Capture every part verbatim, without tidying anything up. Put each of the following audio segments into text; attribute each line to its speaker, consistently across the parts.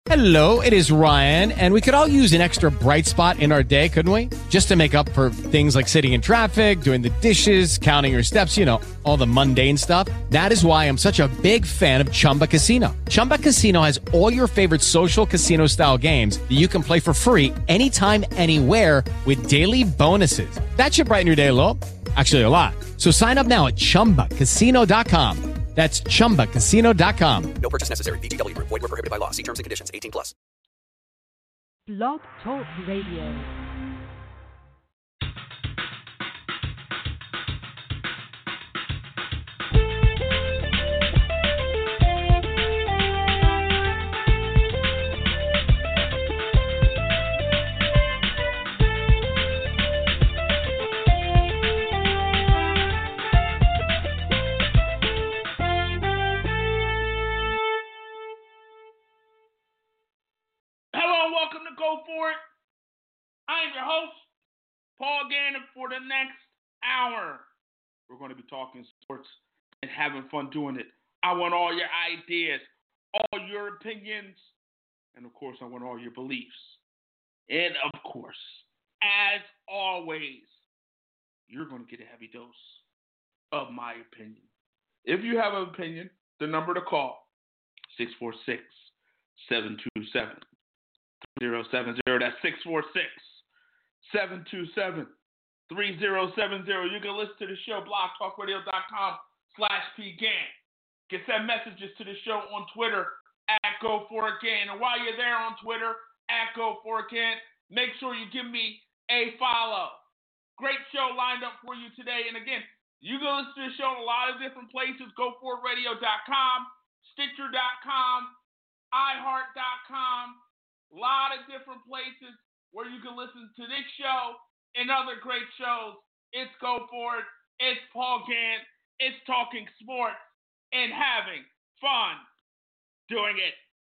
Speaker 1: Hello, it is Ryan, and we could all use an extra bright spot in our day, couldn't we? Just to make up for things like sitting in traffic, doing the dishes, counting your steps, you know, all the mundane stuff. That is why I'm such a big fan of Chumba Casino. Chumba Casino has all your favorite social casino-style games that you can play for free anytime, anywhere with daily bonuses. That should brighten your day a little. Actually, a lot. So sign up now at chumba casino dot com. That's chumba casino dot com.
Speaker 2: No purchase necessary. V G W Group. Void where prohibited by law. See terms and conditions. eighteen plus.
Speaker 3: Blog Talk Radio.
Speaker 4: Go for it. I am your host, Paul Gannon, for the next hour. We're going to be talking sports and having fun doing it. I want all your ideas, all your opinions, and of course, I want all your beliefs. And of course, as always, you're going to get a heavy dose of my opinion. If you have an opinion, the number to call, six four six, seven two seven, zero seven zero. That's six four six, seven two seven, three zero seven zero. You can listen to the show, blogtalkradio.com slash pgan. Get send messages to the show on Twitter at Go For It Gan. And while you're there on Twitter at Go For It Gan, make sure you give me a follow. Great show lined up for you today. And again, you can listen to the show in a lot of different places. go for it radio dot com, stitcher dot com, i heart dot com. A lot of different places where you can listen to this show and other great shows. It's Go For It. It's Paul Gann. It's talking sports and having fun doing it.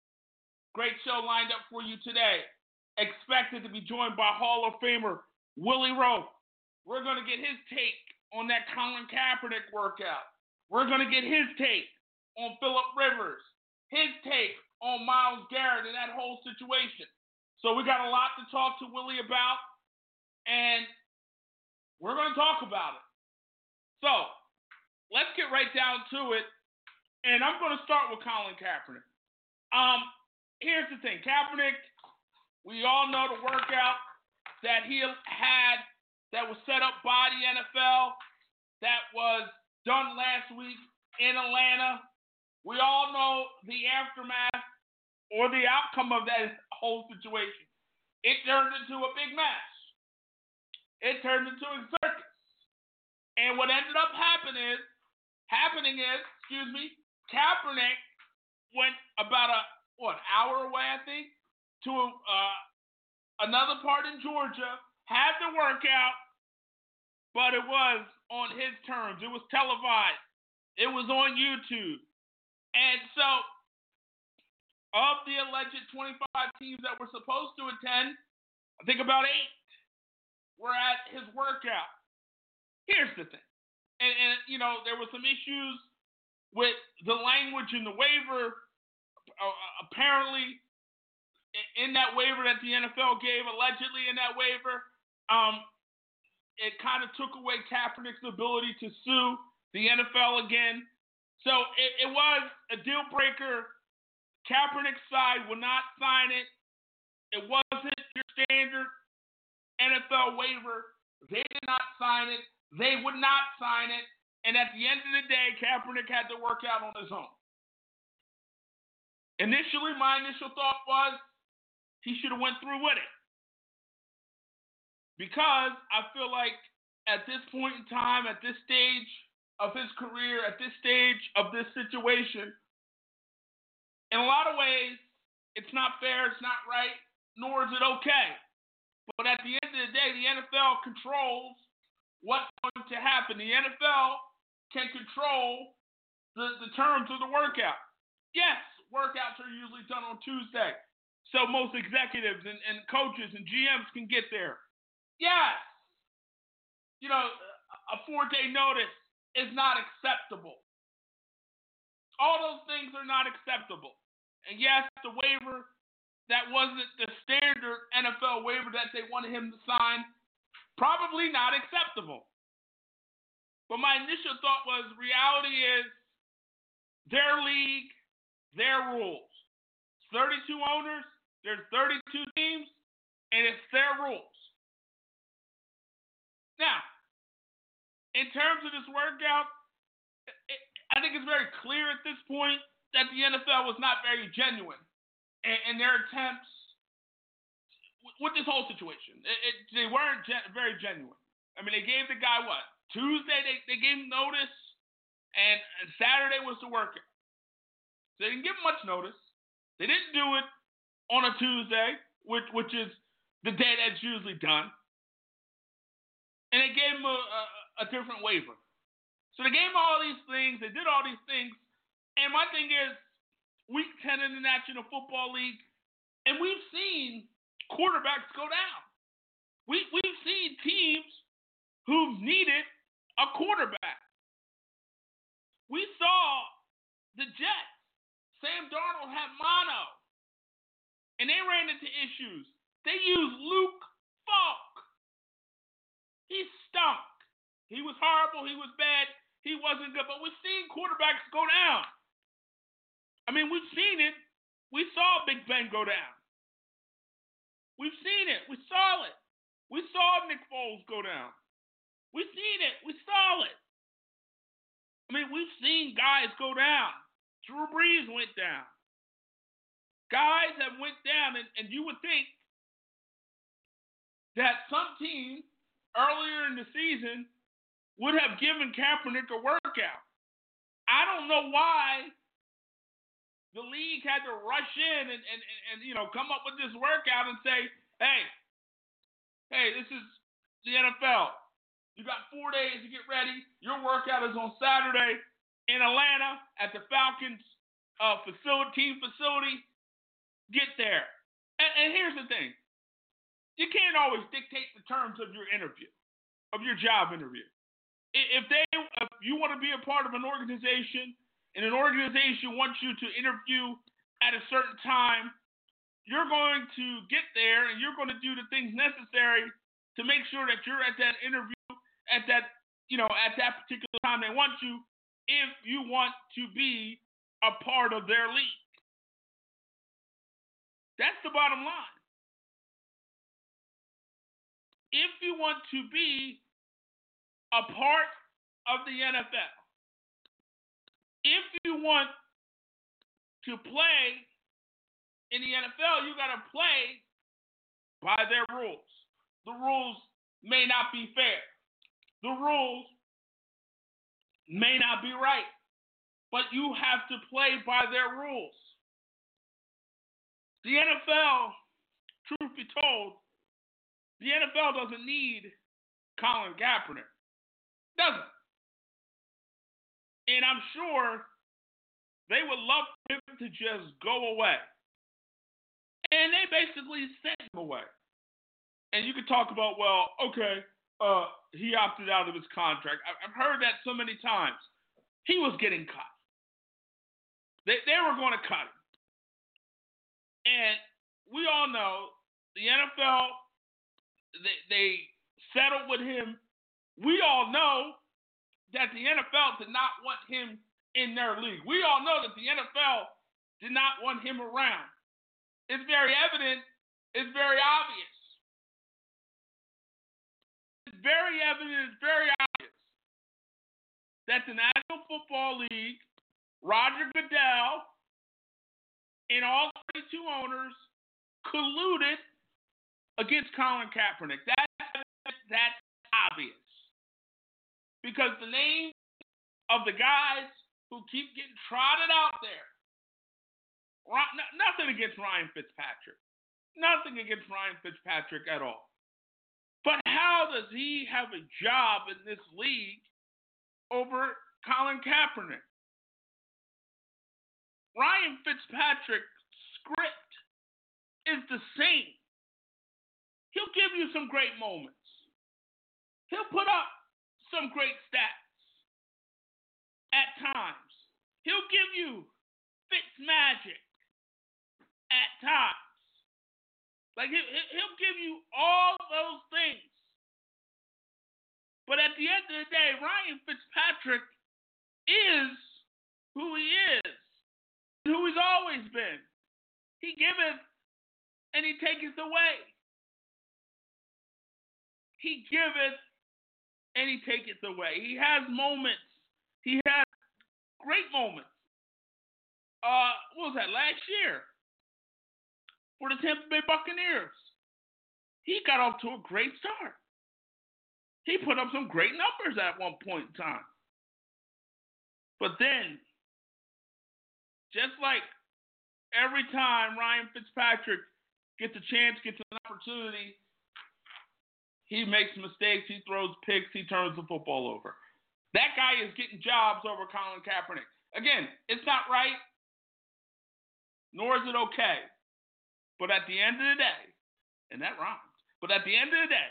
Speaker 4: Great show lined up for you today. Expected to be joined by Hall of Famer Willie Rowe. We're going to get his take on that Colin Kaepernick workout. We're going to get his take on Phillip Rivers. His take on Myles Garrett and that whole situation. So we got a lot to talk to Willie about, and we're going to talk about it. So let's get right down to it, and I'm going to start with Colin Kaepernick. Um, here's the thing. Kaepernick, we all know the workout that he had that was set up by the N F L that was done last week in Atlanta. We all know the aftermath or the outcome of that whole situation. It turned into a big mess. It turned into a circus. And what ended up happening is, happening is, excuse me, Kaepernick went about a what hour away, I think, to uh, another part in Georgia, had the workout, but it was on his terms. It was televised. It was on YouTube. And so, of the alleged twenty-five teams that were supposed to attend, I think about eight were at his workout. Here's the thing. And, and you know, there were some issues with the language in the waiver. Uh, apparently, in that waiver that the N F L gave, allegedly in that waiver, um, it kind of took away Kaepernick's ability to sue the N F L again. So it, it was a deal breaker. Kaepernick's side would not sign it. It wasn't your standard N F L waiver. They did not sign it. They would not sign it. And at the end of the day, Kaepernick had to work out on his own. Initially, my initial thought was he should have went through with it. Because I feel like at this point in time, at this stage of his career, at this stage of this situation, in a lot of ways, it's not fair, it's not right, nor is it okay. But at the end of the day, the N F L controls what's going to happen. The N F L can control the, the terms of the workout. Yes, workouts are usually done on Tuesday, so most executives and, and coaches and G Ms can get there. Yes, you know, a four-day notice is not acceptable. All those things are not acceptable. And yes, the waiver that wasn't the standard N F L waiver that they wanted him to sign, probably not acceptable. But my initial thought was, reality is their league, their rules. It's thirty-two owners, there's thirty-two teams, and it's their rules. Now, in terms of this workout, it, I think it's very clear at this point that the N F L was not very genuine in, in their attempts with, with this whole situation. It, it, they weren't gen- very genuine. I mean, they gave the guy what? Tuesday, they, they gave him notice, and, and Saturday was the workout. So they didn't give him much notice. They didn't do it on a Tuesday, which, which is the day that's usually done. And they gave him a, a, a different waiver. So they gave him all these things. They did all these things. And my thing is, week ten in the National Football League, and we've seen quarterbacks go down. We, we've seen teams who've needed a quarterback. We saw the Jets. Sam Darnold had mono, and they ran into issues. They used Luke Falk. He stunk. He was horrible. He was bad. He wasn't good. But we've seen quarterbacks go down. I mean, we've seen it. We saw Big Ben go down. We've seen it. We saw it. We saw Nick Foles go down. We've seen it. We saw it. I mean, we've seen guys go down. Drew Brees went down. Guys have went down, and, and you would think that some team earlier in the season would have given Kaepernick a workout. I don't know why the league had to rush in and, and, and, and you know, come up with this workout and say, hey, hey, this is the N F L. You got four days to get ready. Your workout is on Saturday in Atlanta at the Falcons uh, facility, team facility. Get there. And, and here's the thing. You can't always dictate the terms of your interview, of your job interview. If they, if you want to be a part of an organization and an organization wants you to interview at a certain time, you're going to get there and you're going to do the things necessary to make sure that you're at that interview at that, you know, at that particular time they want you, if you want to be a part of their league. That's the bottom line. If you want to be a part of the N F L, if you want to play in the N F L, you got to play by their rules. The rules may not be fair. The rules may not be right, but you have to play by their rules. The N F L, truth be told, the N F L doesn't need Colin Kaepernick. Doesn't. And I'm sure they would love him to just go away. And they basically sent him away. And you could talk about, well, okay, uh, he opted out of his contract. I've heard that so many times. He was getting cut. They, they were going to cut him. And we all know the N F L, they, they settled with him. We all know that the N F L did not want him in their league. We all know that the N F L did not want him around. It's very evident. It's very obvious. It's very evident. It's very obvious that the National Football League, Roger Goodell, and all thirty-two owners colluded against Colin Kaepernick. That's, that's obvious. Because the names of the guys who keep getting trotted out there, nothing against Ryan Fitzpatrick. Nothing against Ryan Fitzpatrick at all. But how does he have a job in this league over Colin Kaepernick? Ryan Fitzpatrick's script is the same. He'll give you some great moments. He'll put up some great stats at times. He'll give you Fitz magic at times. Like, he, he'll give you all those things. But at the end of the day, Ryan Fitzpatrick is who he is, who he's always been. He giveth and he taketh away. He giveth and he taketh away. He has moments. He has great moments. Uh, what was that, last year? For the Tampa Bay Buccaneers. He got off to a great start. He put up some great numbers at one point in time. But then, just like every time Ryan Fitzpatrick gets a chance, gets an opportunity, he makes mistakes, he throws picks, he turns the football over. That guy is getting jobs over Colin Kaepernick. Again, it's not right, nor is it okay. But at the end of the day, and that rhymes, but at the end of the day,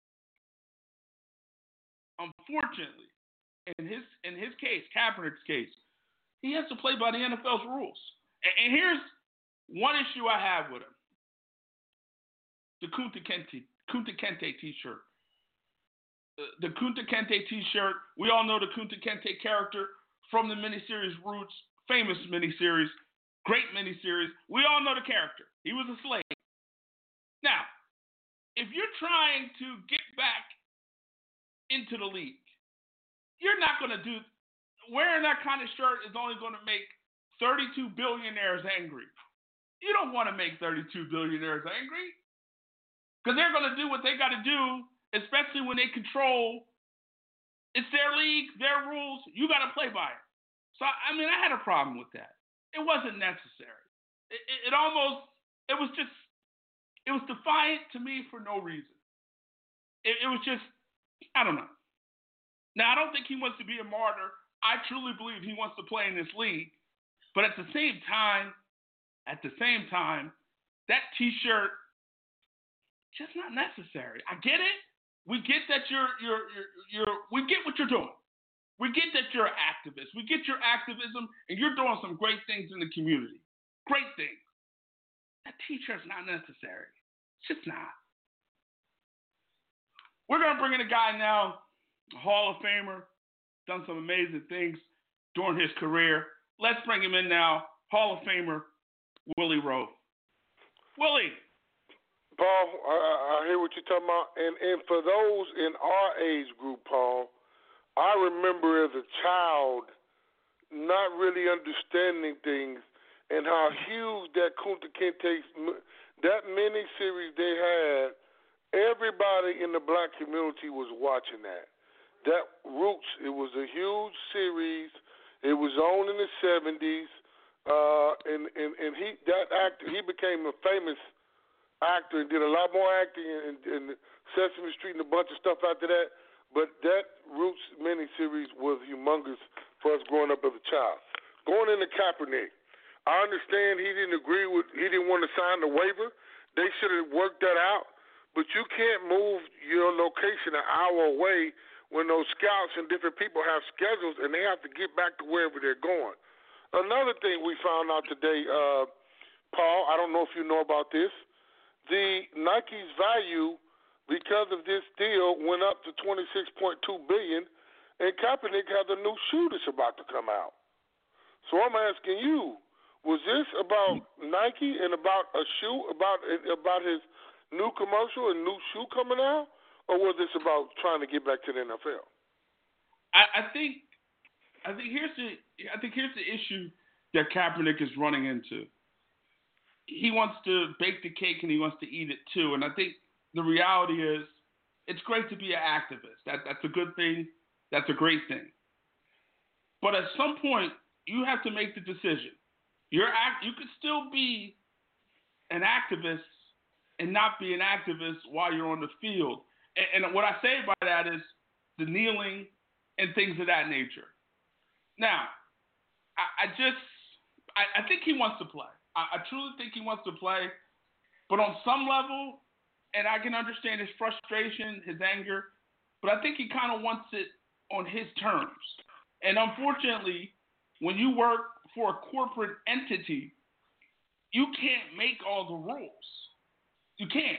Speaker 4: unfortunately, in his in his case, Kaepernick's case, he has to play by the N F L's rules. And, and here's one issue I have with him. The Kunta Kinte, Kunta Kinte t-shirt. The, the Kunta Kinte t-shirt, we all know the Kunta Kinte character from the miniseries Roots, famous miniseries, great miniseries. We all know the character. He was a slave. Now, if you're trying to get back into the league, you're not going to do, wearing that kind of shirt is only going to make thirty-two billionaires angry. You don't want to make thirty-two billionaires angry because they're going to do what they got to do, especially when they control, it's their league, their rules. You got to play by it. So, I mean, I had a problem with that. It wasn't necessary. It, it, it almost, it was just, it was defiant to me for no reason. It, it was just, I don't know. Now, I don't think he wants to be a martyr. I truly believe he wants to play in this league. But at the same time, at the same time, that T-shirt, just not necessary. I get it. We get that you're, you're, you're, you're, we get what you're doing. We get that you're an activist. We get your activism, and you're doing some great things in the community. Great things. That T-shirt's not necessary. It's just not. We're going to bring in a guy now, a Hall of Famer, done some amazing things during his career. Let's bring him in now, Hall of Famer, Willie Roaf. Willie.
Speaker 5: Paul, I, I hear what you're talking about. And, and for those in our age group, Paul, I remember as a child not really understanding things and how huge that Kunta Kinte, that mini-series they had, everybody in the black community was watching that. That Roots, it was a huge series. It was on in the seventies. Uh, and, and, and he that actor, he became a famous actor and did a lot more acting in, in Sesame Street and a bunch of stuff after that. But that Roots miniseries was humongous for us growing up as a child. Going into Kaepernick, I understand he didn't agree with, he didn't want to sign the waiver. They should have worked that out. But you can't move your location an hour away when those scouts and different people have schedules and they have to get back to wherever they're going. Another thing we found out today, uh, Paul, I don't know if you know about this, the Nike's value because of this deal went up to twenty-six point two billion dollars, and Kaepernick has a new shoe that's about to come out. So I'm asking you, was this about Nike and about a shoe, about about his new commercial and new shoe coming out, or was this about trying to get back to the N F L?
Speaker 4: I, I think, I think here's the, I think here's the issue that Kaepernick is running into. He wants to bake the cake and he wants to eat it too. And I think the reality is, it's great to be an activist. That that's a good thing. That's a great thing. But at some point, you have to make the decision. You're act. You could still be an activist and not be an activist while you're on the field. And, and what I say by that is the kneeling and things of that nature. Now, I, I just, I, I think he wants to play. I, I truly think he wants to play. But on some level, and I can understand his frustration, his anger, but I think he kind of wants it on his terms. And unfortunately, when you work for a corporate entity, you can't make all the rules. You can't.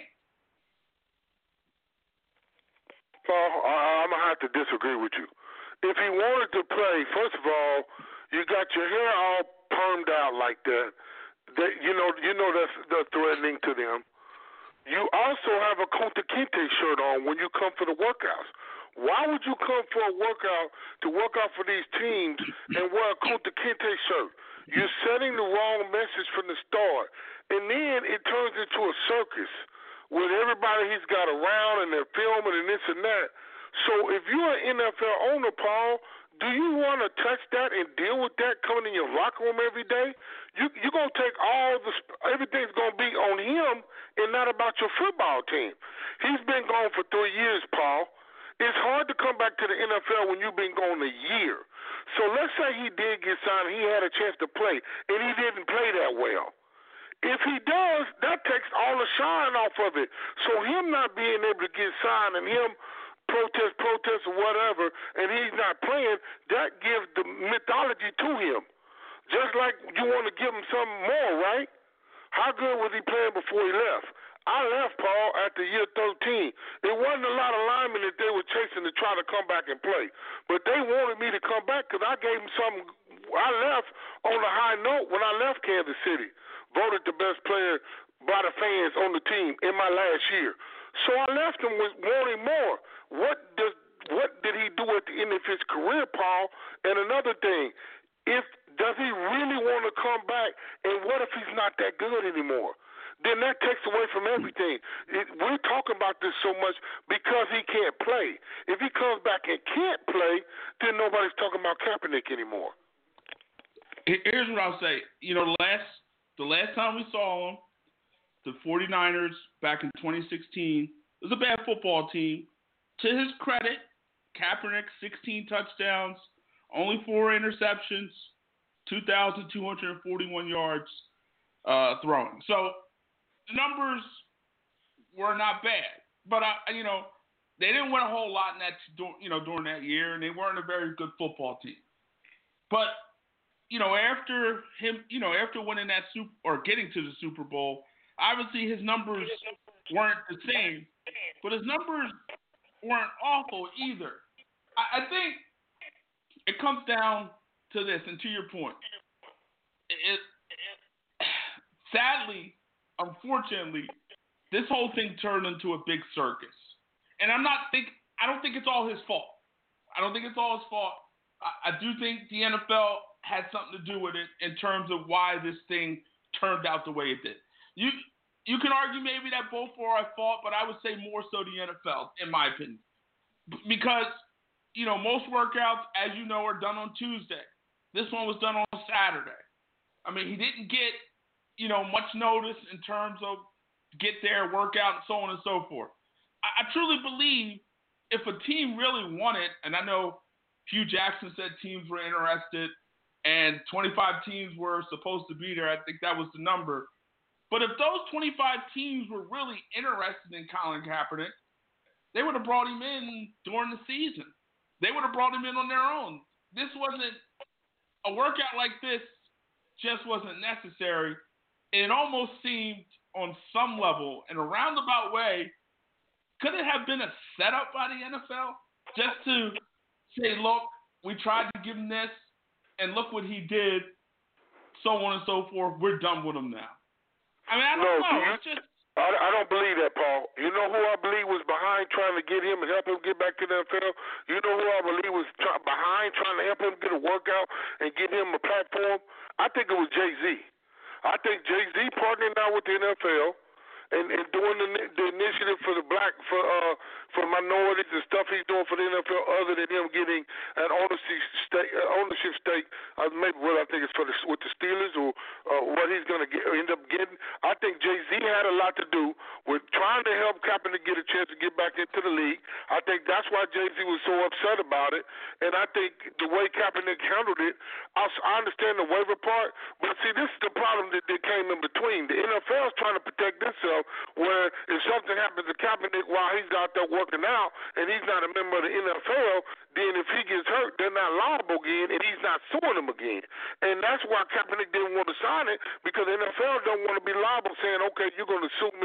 Speaker 5: Paul, I, I'm going to have to disagree with you. If he wanted to play, first of all, you got your hair all permed out like that. That you know, you know that's, that's threatening to them. You also have a Kunta Kinte shirt on when you come for the workouts. Why would you come for a workout to work out for these teams and wear a Kunta Kinte shirt? You're setting the wrong message from the start. And then it turns into a circus with everybody he's got around and they're filming and this and that. So if you're an N F L owner, Paul, do you want to touch that and deal with that coming in your locker room every day? You, you're going to take all the – everything's going to be on him and not about your football team. He's been gone for three years, Paul. It's hard to come back to the N F L when you've been gone a year. So let's say he did get signed, he had a chance to play, and he didn't play that well. If he does, that takes all the shine off of it. So him not being able to get signed and him protest, protest, or whatever, and he's not playing, that gives the mythology to him. Just like you want to give him something more, right? How good was he playing before he left? I left, Paul, after year thirteen. It wasn't a lot of linemen that they were chasing to try to come back and play. But they wanted me to come back because I gave them something. I left on a high note when I left Kansas City. Voted the best player by the fans on the team in my last year. So I left him with wanting more. What does what did he do at the end of his career, Paul? And another thing, if does he really want to come back? And what if he's not that good anymore? Then that takes away from everything. It, we're talking about this so much because he can't play. If he comes back and can't play, then nobody's talking about Kaepernick anymore.
Speaker 4: Here's what I'll say. You know, the last the last time we saw him, the 49ers back in twenty sixteen, it was a bad football team. To his credit, Kaepernick, sixteen touchdowns, only four interceptions, two thousand two hundred forty-one yards uh, throwing. So the numbers were not bad, but I, you know, they didn't win a whole lot in that, you know, during that year, and they weren't a very good football team. But you know, after him, you know, after winning that super or getting to the Super Bowl, obviously his numbers weren't the same, but his numbers weren't awful either. I, I think it comes down to this, and to your point, it, it, sadly, unfortunately, this whole thing turned into a big circus. And I'm not think I don't think it's all his fault. I don't think it's all his fault. I, I do think the N F L had something to do with it in terms of why this thing turned out the way it did. You you can argue maybe that both were at fault, but I would say more so the N F L, in my opinion. B- because, you know, most workouts, as you know, are done on Tuesday. This one was done on Saturday. I mean, he didn't get, you know, much notice in terms of get there, work out, and so on and so forth. I, I truly believe if a team really wanted, and I know Hugh Jackson said teams were interested, and twenty-five teams were supposed to be there. I think that was the number. But if those twenty-five teams were really interested in Colin Kaepernick, they would have brought him in during the season. They would have brought him in on their own. This wasn't a workout like this, just wasn't necessary. It almost seemed on some level, in a roundabout way, could it have been a setup by the N F L just to say, look, we tried to give him this, and look what he did, so on and so forth. We're done with him now. I mean, I don't
Speaker 5: no,
Speaker 4: know.
Speaker 5: You,
Speaker 4: it's just
Speaker 5: I, I don't believe that, Paul. You know who I believe was behind trying to get him and help him get back to the N F L? You know who I believe was try, behind trying to help him get a workout and get him a platform? I think it was Jay-Z. I think Jay-Z partnered out with the N F L and, and doing the, the initiative for the black, for uh, for minorities and stuff he's doing for the N F L, other than him getting an ownership stake, uh, ownership stake. Uh, maybe what I think it's for the, with the Steelers or uh, what he's going to end up getting. I think Jay-Z had a lot to do with trying to help Kaepernick get a chance to get back into the league. I think that's why Jay-Z was so upset about it. And I think the way Kaepernick handled it, I, I understand the waiver part, but see, this is the problem that, that came in between. The N F L is trying to protect themselves, where if something happens to Kaepernick while he's out there working out and he's not a member of the N F L, then if he gets hurt, they're not liable again, and he's not suing them again. And that's why Kaepernick didn't want to sign it, because the N F L don't want to be liable saying, okay, you're going to sue me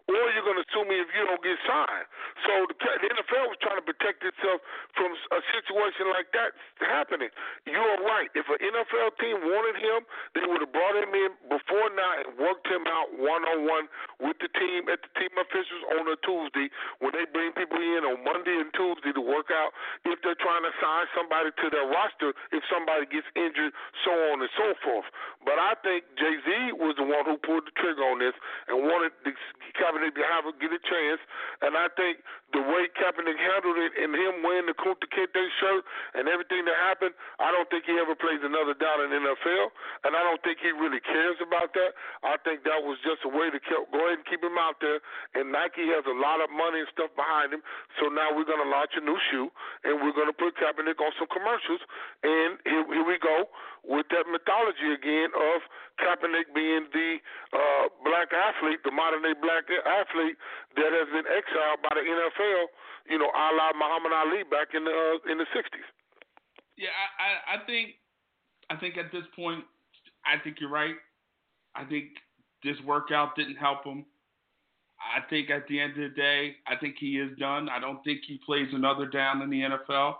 Speaker 5: or you're going to sue me if you don't get signed. So the, the N F L was trying to protect itself from a situation like that happening. You're right. If an N F L team wanted him, they would have brought him in before now and worked him out one-on-one with the team at the team officials on a Tuesday when they bring people in on Monday and Tuesday to work out if they're trying to sign somebody to their roster, if somebody gets injured, so on and so forth. But I think Jay-Z was the one who pulled the trigger on this and wanted the Kaepernick to have a, get a chance. And I think the way Kaepernick handled it and him wearing the Kunta Kinte shirt and everything that happened, I don't think he ever plays another down in the N F L, and I don't think he really cares about that. I think that was just a way to keep, go ahead and keep him out there, and Nike has a lot of money and stuff behind him, so now we're going to launch a new shoe, and we're going to put Kaepernick on some commercials, and here, here we go with that mythology again of Kaepernick being the uh, black athlete, the modern-day black athlete that has been exiled by the N F L, you know, a la Muhammad Ali back in the uh, in the sixties.
Speaker 4: Yeah, I, I think I think at this point, I think you're right. I think this workout didn't help him. I think at the end of the day, I think he is done. I don't think he plays another down in the N F L.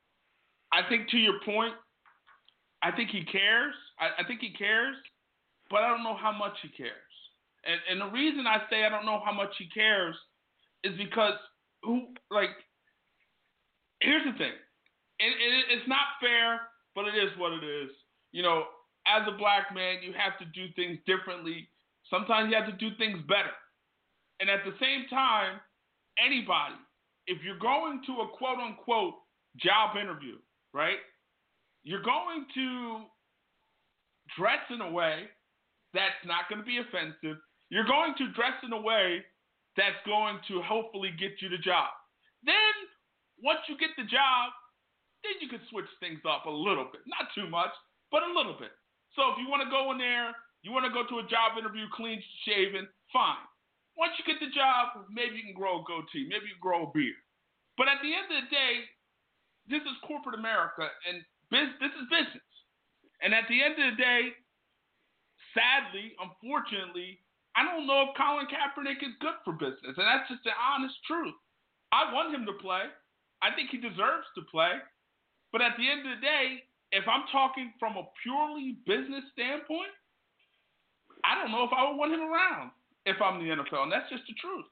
Speaker 4: I think to your point, I think he cares. I, I think he cares, but I don't know how much he cares. And, and the reason I say I don't know how much he cares is because who, like, here's the thing. It, it, it's not fair, but it is what it is. You know, as a black man, you have to do things differently. Sometimes you have to do things better. And at the same time, anybody, if you're going to a quote-unquote job interview, right, you're going to dress in a way that's not going to be offensive. You're going to dress in a way that's going to hopefully get you the job. Then, once you get the job, then you can switch things up a little bit. Not too much, but a little bit. So if you want to go in there, you want to go to a job interview clean shaven, fine. Once you get the job, maybe you can grow a goatee. Maybe you can grow a beard. But at the end of the day, this is corporate America, and biz- this is business. And at the end of the day, sadly, unfortunately, I don't know if Colin Kaepernick is good for business, and that's just the honest truth. I want him to play. I think he deserves to play. But at the end of the day, if I'm talking from a purely business standpoint, I don't know if I would want him around if I'm the N F L, and that's just the truth.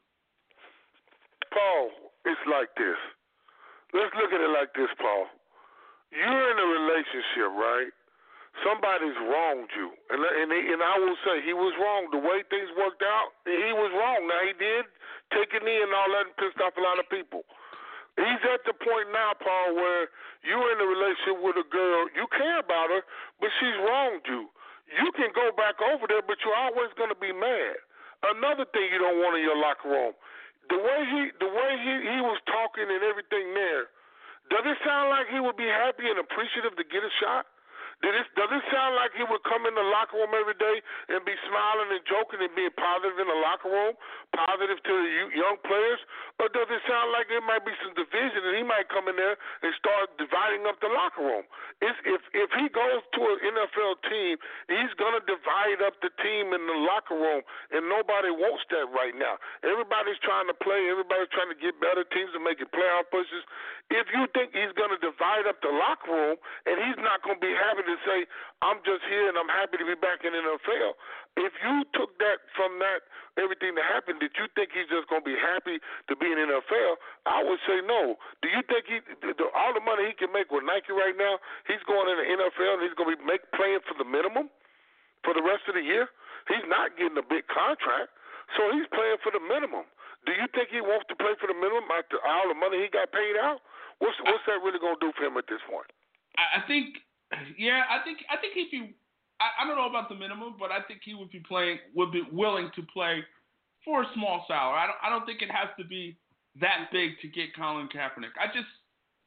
Speaker 5: Paul, it's like this. Let's look at it like this, Paul. You're in a relationship, right? Somebody's wronged you. And and, he, and I will say he was wrong. The way things worked out, he was wrong. Now, he did take a knee and all that and pissed off a lot of people. He's at the point now, Paul, where you're in a relationship with a girl. You care about her, but she's wronged you. You can go back over there, but you're always going to be mad. Another thing you don't want in your locker room, the way he the way he, he was talking and everything there, does it sound like he would be happy and appreciative to get a shot? Did it, does it sound like he would come in the locker room every day and be smiling and joking and being positive in the locker room, positive to the young players? Or does it sound like there might be some division and he might come in there and start dividing up the locker room? It's, if if he goes to an N F L team, he's going to divide up the team in the locker room, and nobody wants that right now. Everybody's trying to play. Everybody's trying to get better teams and make it playoff pushes. If you think he's going to divide up the locker room and he's not going to be happy to say, I'm just here and I'm happy to be back in the N F L. If you took that from that, everything that happened, did you think he's just going to be happy to be in the N F L? I would say no. Do you think he, the, all the money he can make with Nike right now, he's going in the N F L and he's going to be make, playing for the minimum for the rest of the year? He's not getting a big contract, so he's playing for the minimum. Do you think he wants to play for the minimum after all the money he got paid out? What's what's that really going to do for him at this point?
Speaker 4: I think, yeah, I think I think if you, I, I don't know about the minimum, but I think he would be playing, would be willing to play for a small salary. I don't I don't think it has to be that big to get Colin Kaepernick. I just,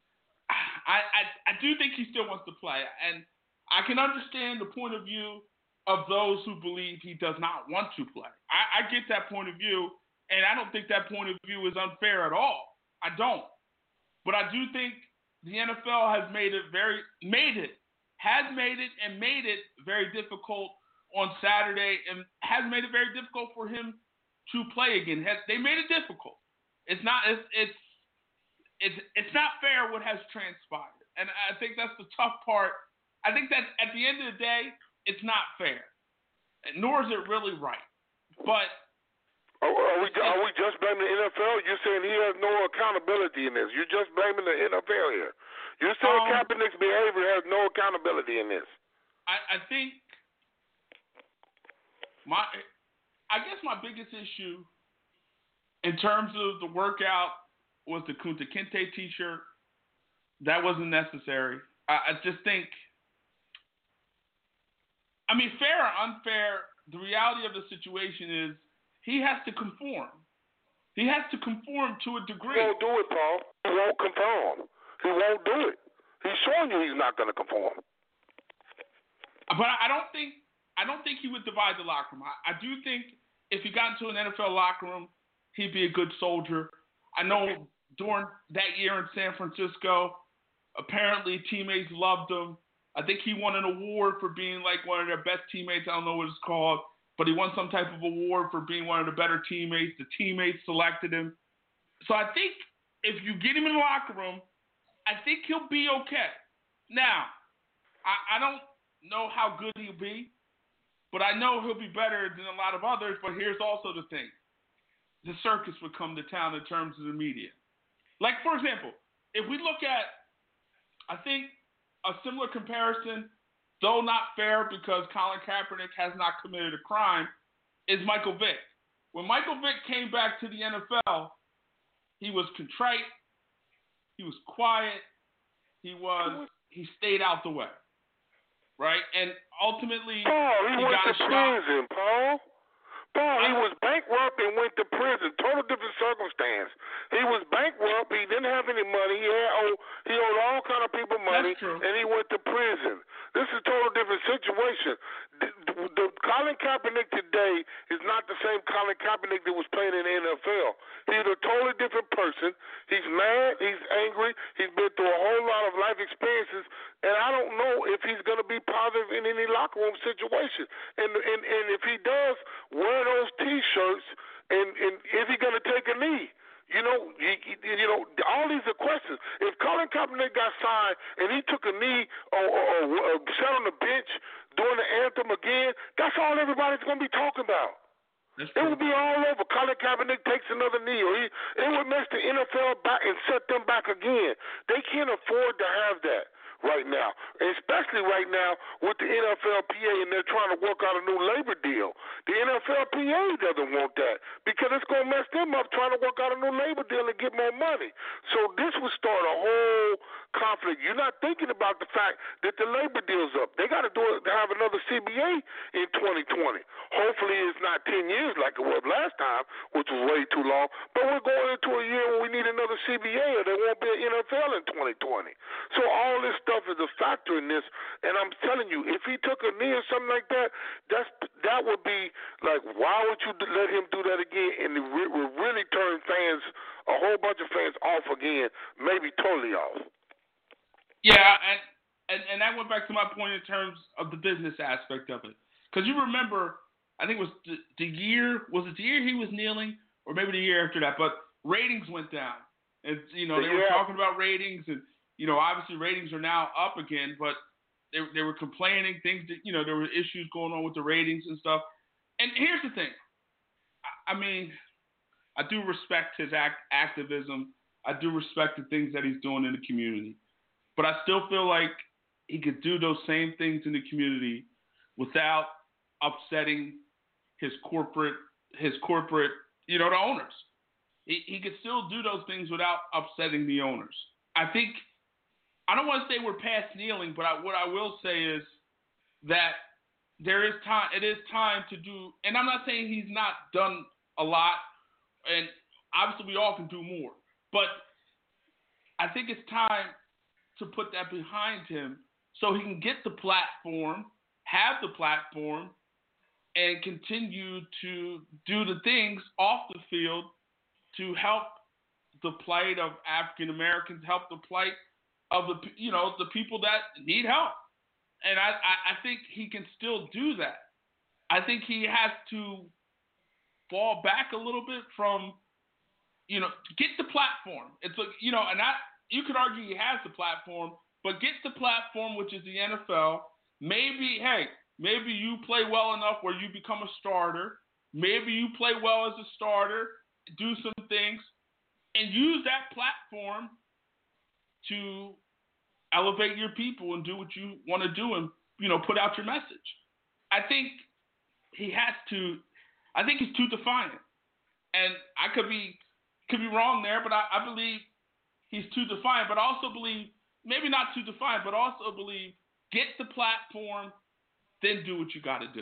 Speaker 4: I I, I do think he still wants to play, and I can understand the point of view of those who believe he does not want to play. I, I get that point of view, and I don't think that point of view is unfair at all. I don't. But I do think the N F L has made it very made it has made it and made it very difficult on Saturday, and has made it very difficult for him to play again. They made it difficult. It's not it's it's it's, it's not fair what has transpired. And I think that's the tough part. I think that at the end of the day, it's not fair. Nor is it really right. But
Speaker 5: Are, are, we, are we just blaming the N F L? You're saying he has no accountability in this. You're just blaming the N F L here. You're saying um, Kaepernick's behavior has no accountability in this. I, I think my, I guess my biggest issue in terms of the workout was the Kunta Kinte T-shirt. That wasn't necessary. I, I just think, I mean, fair or unfair, the reality of the situation is he has to conform. He has to conform to a degree. He won't do it, Paul. He won't conform. He won't do it. He's showing you he's not going to conform.
Speaker 4: But I don't think I don't think he would divide the locker room. I, I do think if he got into an N F L locker room, he'd be a good soldier. I know during that year in San Francisco, apparently teammates loved him. I think he won an award for being like one of their best teammates. I don't know what it's called. But he won some type of award for being one of the better teammates. The teammates selected him. So I think if you get him in the locker room, I think he'll be okay. Now, I, I don't know how good he'll be, but I know he'll be better than a lot of others. But here's also the thing. The circus would come to town in terms of the media. Like, for example, if we look at, I think, a similar comparison, though not fair because Colin Kaepernick has not committed a crime, is Michael Vick. When Michael Vick came back to the N F L, he was contrite, he was quiet, he was he stayed out the way, right? And ultimately,
Speaker 5: Paul, he,
Speaker 4: he
Speaker 5: went
Speaker 4: got
Speaker 5: to
Speaker 4: a shot.
Speaker 5: prison, Paul. Paul, he was bankrupt and went to prison. Total different circumstance. He was bankrupt. He didn't have any money. He had oh, he owed all kind of people money, and he went to prison. This is a total different situation. The, the, the Colin Kaepernick today is not the same Colin Kaepernick that was playing in the N F L. He's a totally different person. He's mad. He's angry. He's been through a whole lot of life experiences, and I don't know if he's going to be positive in any locker room situation. And and, and if he does, wear those T-shirts, and, and is he going to take a knee? You know, you, you know, all these are questions. If Colin Kaepernick got signed and he took a knee or, or, or sat on the bench during the anthem again, that's all everybody's going to be talking about. It would be all over. Colin Kaepernick takes another knee, or he, it would mess the N F L back and set them back again. They can't afford to have that right now, especially right now with the N F L P A, and they're trying to work out a new labor deal. The N F L P A doesn't want that because it's going to mess them up trying to work out a new labor deal and get more money. So this would start a whole conflict. You're not thinking about the fact that the labor deal's up. They got to do it to have another C B A in twenty twenty. Hopefully it's not ten years like it was last time, which was way too long, but we're going into a year where we need another C B A or there won't be an N F L in twenty twenty. So all this stuff is a factor in this, and I'm telling you, if he took a knee or something like that, that's that would be like, why would you let him do that again? And it would really turn fans, a whole bunch of fans, off again, maybe totally off.
Speaker 4: Yeah, and and, and that went back to my point in terms of the business aspect of it, because you remember, I think it was the, the year was it the year he was kneeling, or maybe the year after that, but ratings went down, and you know they
Speaker 5: yeah.
Speaker 4: were talking about ratings and. You know, obviously ratings are now up again, but they they were complaining things that, you know, there were issues going on with the ratings and stuff. And here's the thing. I, I mean, I do respect his act, activism. I do respect the things that he's doing in the community. But I still feel like he could do those same things in the community without upsetting his corporate, his corporate, you know, the owners. He, he could still do those things without upsetting the owners. I think I don't want to say we're past kneeling, but I, what I will say is that there is time. It is time to do, and I'm not saying he's not done a lot, and obviously we all can do more. But I think it's time to put that behind him so he can get the platform, have the platform, and continue to do the things off the field to help the plight of African Americans, help the plight of the, you know, the people that need help. And I, I, I think he can still do that. I think he has to fall back a little bit from, you know, get the platform. It's like, you know, and I, you could argue he has the platform, but get the platform, which is the N F L. Maybe, hey, maybe you play well enough where you become a starter. Maybe you play well as a starter, do some things, and use that platform to elevate your people and do what you want to do and, you know, put out your message. I think he has to – I think he's too defiant. And I could be could be wrong there, but I, I believe he's too defiant. But I also believe – maybe not too defiant, but also believe get the platform, then do what you got to do.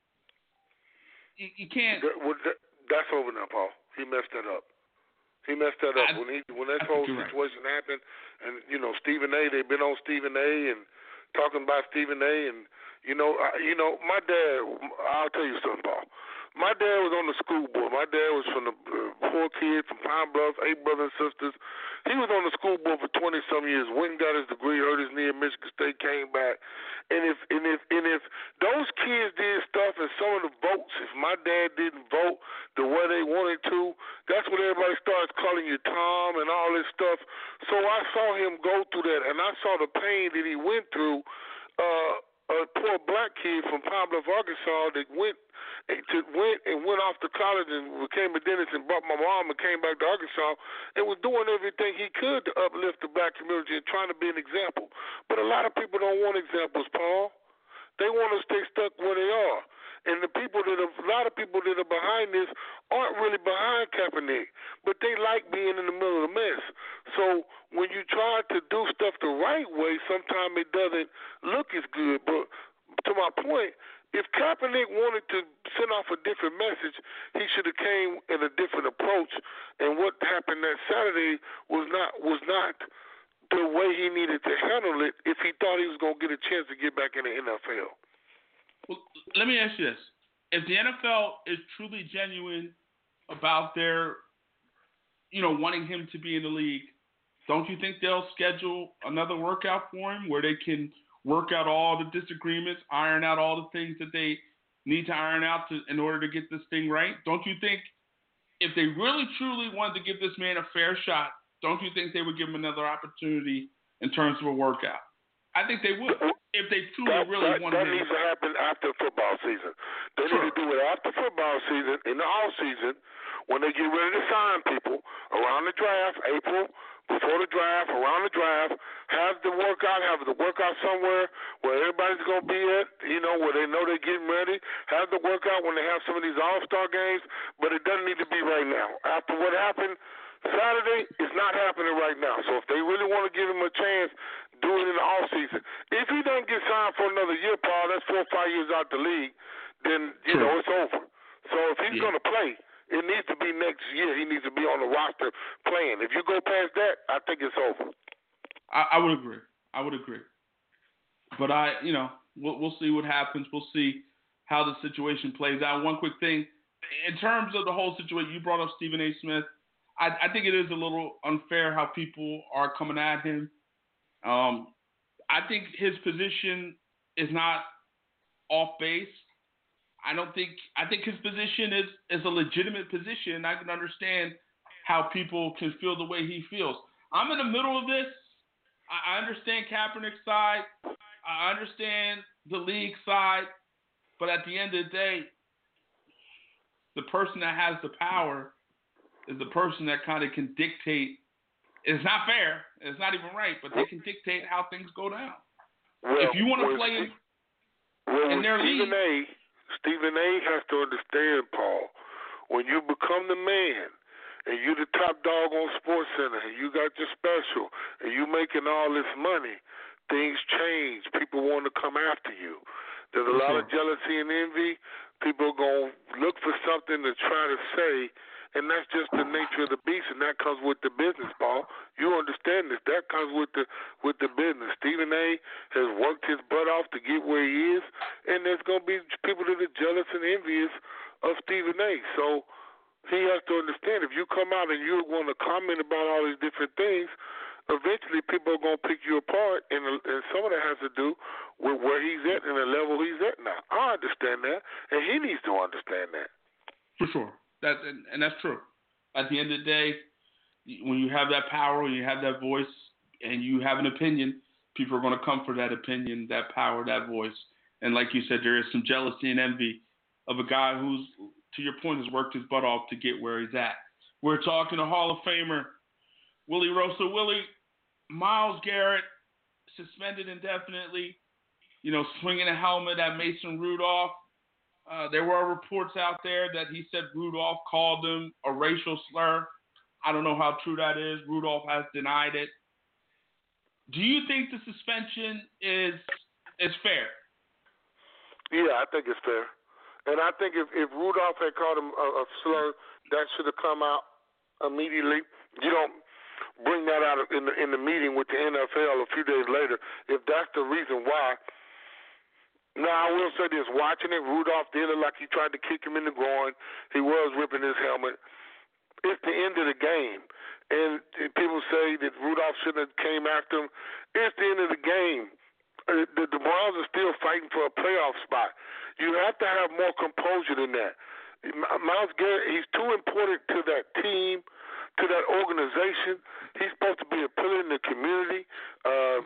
Speaker 4: You, you can't
Speaker 5: – well, that, That's over now, Paul. He messed that up. He messed that up.
Speaker 4: I,
Speaker 5: when he when that whole situation right. happened, and, you know, Stephen A., they've been on Stephen A. and talking about Stephen A. and, you know, I, you know, my dad, I'll tell you something, Paul. My dad was on the school board. My dad was from the uh, poor kid from Pine Bluff, eight brothers and sisters. He was on the school board for twenty-some years, went and got his degree, hurt his knee at Michigan State, came back. And if and if and if those kids did stuff and some of the votes, if my dad didn't vote the way they wanted to, that's when everybody starts calling you Tom and all this stuff. So I saw him go through that, and I saw the pain that he went through. Uh, a poor black kid from Pine Bluff, Arkansas, that went to went and went off to college and became a dentist and brought my mom and came back to Arkansas and was doing everything he could to uplift the black community and trying to be an example. But a lot of people don't want examples, Paul. They want to stay stuck where they are. And the people that are, a lot of people that are behind this aren't really behind Kaepernick, but they like being in the middle of the mess. So when you try to do stuff the right way, sometimes it doesn't look as good. But to my point, if Kaepernick wanted to send off a different message, he should have came in a different approach. And what happened that Saturday was not was not the way he needed to handle it if he thought he was going to get a chance to get back in the N F L.
Speaker 4: Well, let me ask you this. If the N F L is truly genuine about their, you know, wanting him to be in the league, don't you think they'll schedule another workout for him where they can work out all the disagreements, iron out all the things that they need to iron out to, in order to get this thing right? Don't you think if they really, truly wanted to give this man a fair shot, don't you think they would give him another opportunity in terms of a workout? I think they would, if they truly
Speaker 5: that,
Speaker 4: really
Speaker 5: that,
Speaker 4: wanted
Speaker 5: that
Speaker 4: him.
Speaker 5: That needs to happen after football season. They
Speaker 4: sure.
Speaker 5: need to do it after football season, in the off season, when they get ready to sign people, around the draft, April, before the draft, around the draft, have the workout, have the workout somewhere where everybody's going to be at, you know, where they know they're getting ready. Have the workout when they have some of these all-star games, but it doesn't need to be right now. After what happened Saturday, it's not happening right now. So if they really want to give him a chance, do it in the off season. If he doesn't get signed for another year, Paul, that's four or five years out the league, then, you True. know, it's over. So if he's yeah. going to play, it needs to be next year. He needs to be on the roster playing. If you go past that, I think it's over.
Speaker 4: I, I would agree. I would agree. But I, you know, we'll, we'll see what happens. We'll see how the situation plays out. One quick thing. In terms of the whole situation, you brought up Stephen A. Smith. I, I think it is a little unfair how people are coming at him. Um, I think his position is not off base. I don't think – I think his position is, is a legitimate position. I can understand how people can feel the way he feels. I'm in the middle of this. I, I understand Kaepernick's side. I understand the league side. But at the end of the day, the person that has the power is the person that kind of can dictate. It's not fair. It's not even right, but they can dictate how things go down.
Speaker 5: Well,
Speaker 4: if you want to play in,
Speaker 5: well,
Speaker 4: in their
Speaker 5: Stephen
Speaker 4: league.
Speaker 5: A., Stephen A. has to understand, Paul, when you become the man and you the top dog on SportsCenter and you got your special and you making all this money, things change. People want to come after you. There's a lot of jealousy and envy. People are going to look for something to try to say. And that's just the nature of the beast, and that comes with the business, Paul. You understand this. That comes with the with the business. Stephen A. has worked his butt off to get where he is, and there's going to be people that are jealous and envious of Stephen A. So he has to understand, if you come out and you want to comment about all these different things, eventually people are going to pick you apart, and, and some of that has to do with where he's at and the level he's at now. I understand that, and he needs to understand that.
Speaker 4: For sure. That and, and that's true. At the end of the day, when you have that power, when you have that voice, and you have an opinion, people are going to come for that opinion, that power, that voice. And like you said, there is some jealousy and envy of a guy who's, to your point, has worked his butt off to get where he's at. We're talking to Hall of Famer Willie Rosa. Willie, Myles Garrett suspended indefinitely, you know, swinging a helmet at Mason Rudolph. Uh, there were reports out there that he said Rudolph called him a racial slur. I don't know how true that is. Rudolph has denied it. Do you think the suspension is is fair?
Speaker 5: Yeah, I think it's fair. And I think if, if Rudolph had called him a, a slur, that should have come out immediately. You don't bring that out in the, in the meeting with the N F L a few days later if that's the reason why. Now, I will say this. Watching it, Rudolph did look like he tried to kick him in the groin. He was ripping his helmet. It's the end of the game. And people say that Rudolph shouldn't have came after him. It's the end of the game. Uh, the, the Browns are still fighting for a playoff spot. You have to have more composure than that. Myles Garrett, he's too important to that team, to that organization. He's supposed to be a pillar in the community. Uh,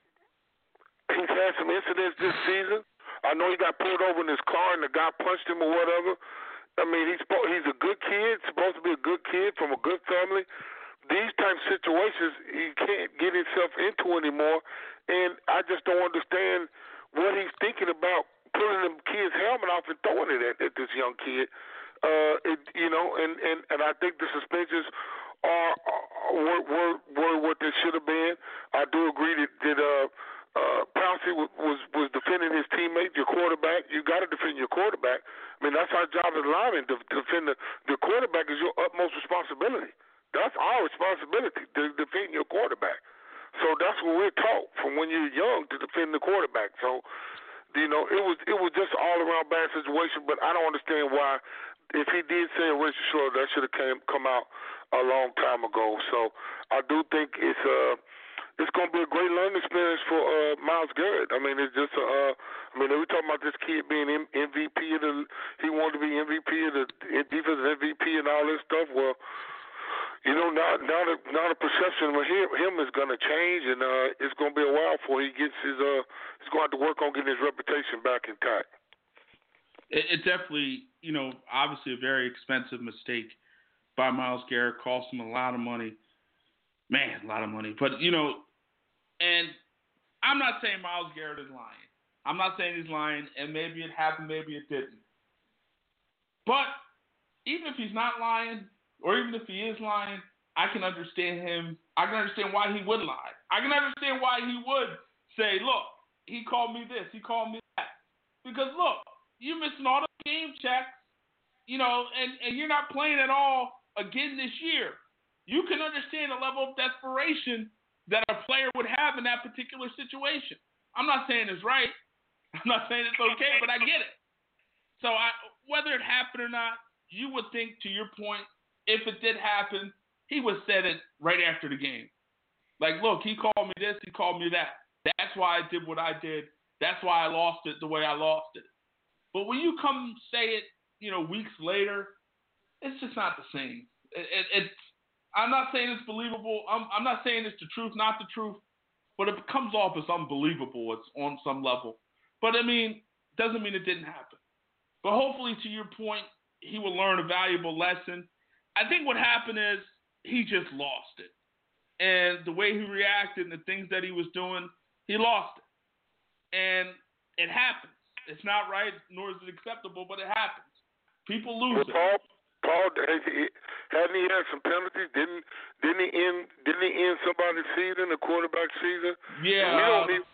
Speaker 5: he's had some incidents this season. I know he got pulled over in his car and the guy punched him or whatever. I mean, he's he's a good kid, supposed to be a good kid from a good family. These type of situations he can't get himself into anymore, and I just don't understand what he's thinking about pulling the kid's helmet off and throwing it at, at this young kid. Uh, it, you know, and, and, and I think the suspensions are, are were, were were what they should have been. I do agree that that uh, uh, Pouncey was, was was defending his teammate, your quarterback. You got to defend your quarterback. I mean, that's our job as linemen. To defend the, the quarterback is your utmost responsibility. That's our responsibility, to defend your quarterback. So that's what we're taught from when you're young, to defend the quarterback. So, you know, it was it was just an all-around bad situation, but I don't understand why, if he did say a racial slur, that should have came come out a long time ago. So I do think it's uh it's going to be a great learning experience for uh, Myles Garrett. I mean, it's just uh, I mean, we're talking about this kid being M- MVP of the, he wanted to be M V P of the defensive M V P and all this stuff. Well, you know, now now the now the perception of him, him is going to change, and uh, it's going to be a while before he gets his. Uh, he's going to have to work on getting his reputation back intact.
Speaker 4: It, it definitely, you know, obviously a very expensive mistake by Myles Garrett, cost him a lot of money. Man, a lot of money. But you know, and I'm not saying Myles Garrett is lying. I'm not saying he's lying, and maybe it happened, maybe it didn't. But even if he's not lying, or even if he is lying, I can understand him. I can understand why he would lie. I can understand why he would say, look, he called me this, he called me that. Because, look, you're missing all the game checks, you know, and, and you're not playing at all again this year. You can understand the level of desperation that a player would have in that particular situation. I'm not saying it's right. I'm not saying it's okay, but I get it. So I, whether it happened or not, you would think, to your point, if it did happen, he would have said it right after the game. Like, look, he called me this, he called me that. That's why I did what I did. That's why I lost it the way I lost it. But when you come say it, you know, weeks later, it's just not the same. It, it, it's, I'm not saying it's believable. I'm, I'm not saying it's the truth, not the truth. But it comes off as unbelievable. It's on some level. But, I mean, doesn't mean it didn't happen. But hopefully, to your point, he will learn a valuable lesson. I think what happened is he just lost it. And the way he reacted and the things that he was doing, he lost it. And it happens. It's not right, nor is it acceptable, but it happens. People lose
Speaker 5: well, Paul,
Speaker 4: it.
Speaker 5: Paul, hadn't he had some penalties? Didn't didn't he end didn't he end somebody's season, the quarterback season?
Speaker 4: Yeah.
Speaker 5: We don't
Speaker 4: uh,
Speaker 5: need,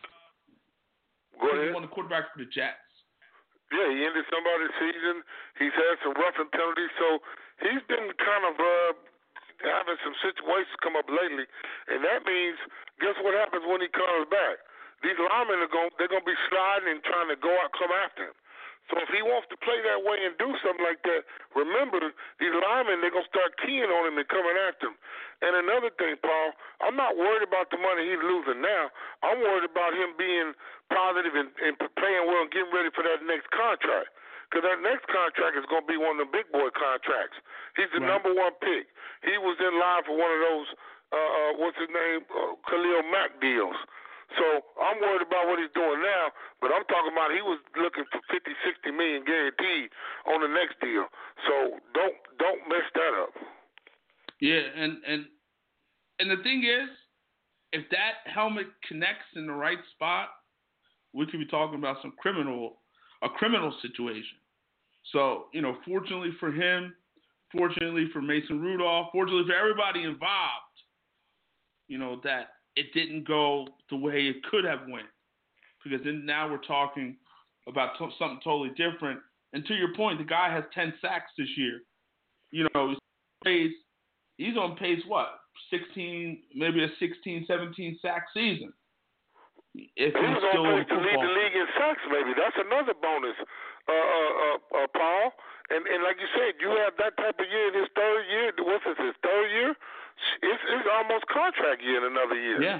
Speaker 5: go ahead.
Speaker 4: He won the quarterback for the Jets.
Speaker 5: Yeah, he ended somebody's season. He's had some roughing penalties, so he's been kind of uh, having some situations come up lately, and that means, guess what happens when he comes back? These linemen are going, they're going to be sliding and trying to go out, come after him. So if he wants to play that way and do something like that, remember, these linemen, they're going to start keying on him and coming after him. And another thing, Paul, I'm not worried about the money he's losing now. I'm worried about him being positive and, and playing well and getting ready for that next contract. because that next contract is going to be one of the big boy contracts. He's the
Speaker 4: Right.
Speaker 5: number one pick. He was in line for one of those, uh, uh, what's his name, uh, Khalil Mack deals. So I'm worried about what he's doing now, but I'm talking about he was looking for fifty, sixty million guaranteed on the next deal. So don't don't mess that up.
Speaker 4: Yeah, and and and the thing is, if that helmet connects in the right spot, we could be talking about some criminal a criminal situation. So, you know, fortunately for him, fortunately for Mason Rudolph, fortunately for everybody involved, you know, that it didn't go the way it could have went. Because then now we're talking about to- something totally different. And to your point, the guy has ten sacks this year. You know, he's pace, he's on pace, what, sixteen, maybe a sixteen, seventeen sack season. If
Speaker 5: He
Speaker 4: he's
Speaker 5: was
Speaker 4: still
Speaker 5: on
Speaker 4: in
Speaker 5: pace to lead
Speaker 4: football.
Speaker 5: the league in sacks, maybe. That's another bonus, uh, uh, uh, uh, Paul. And and like you said, you have that type of year in his third year. What's this, his third year? It's, it's almost contract year in another year.
Speaker 4: Yeah.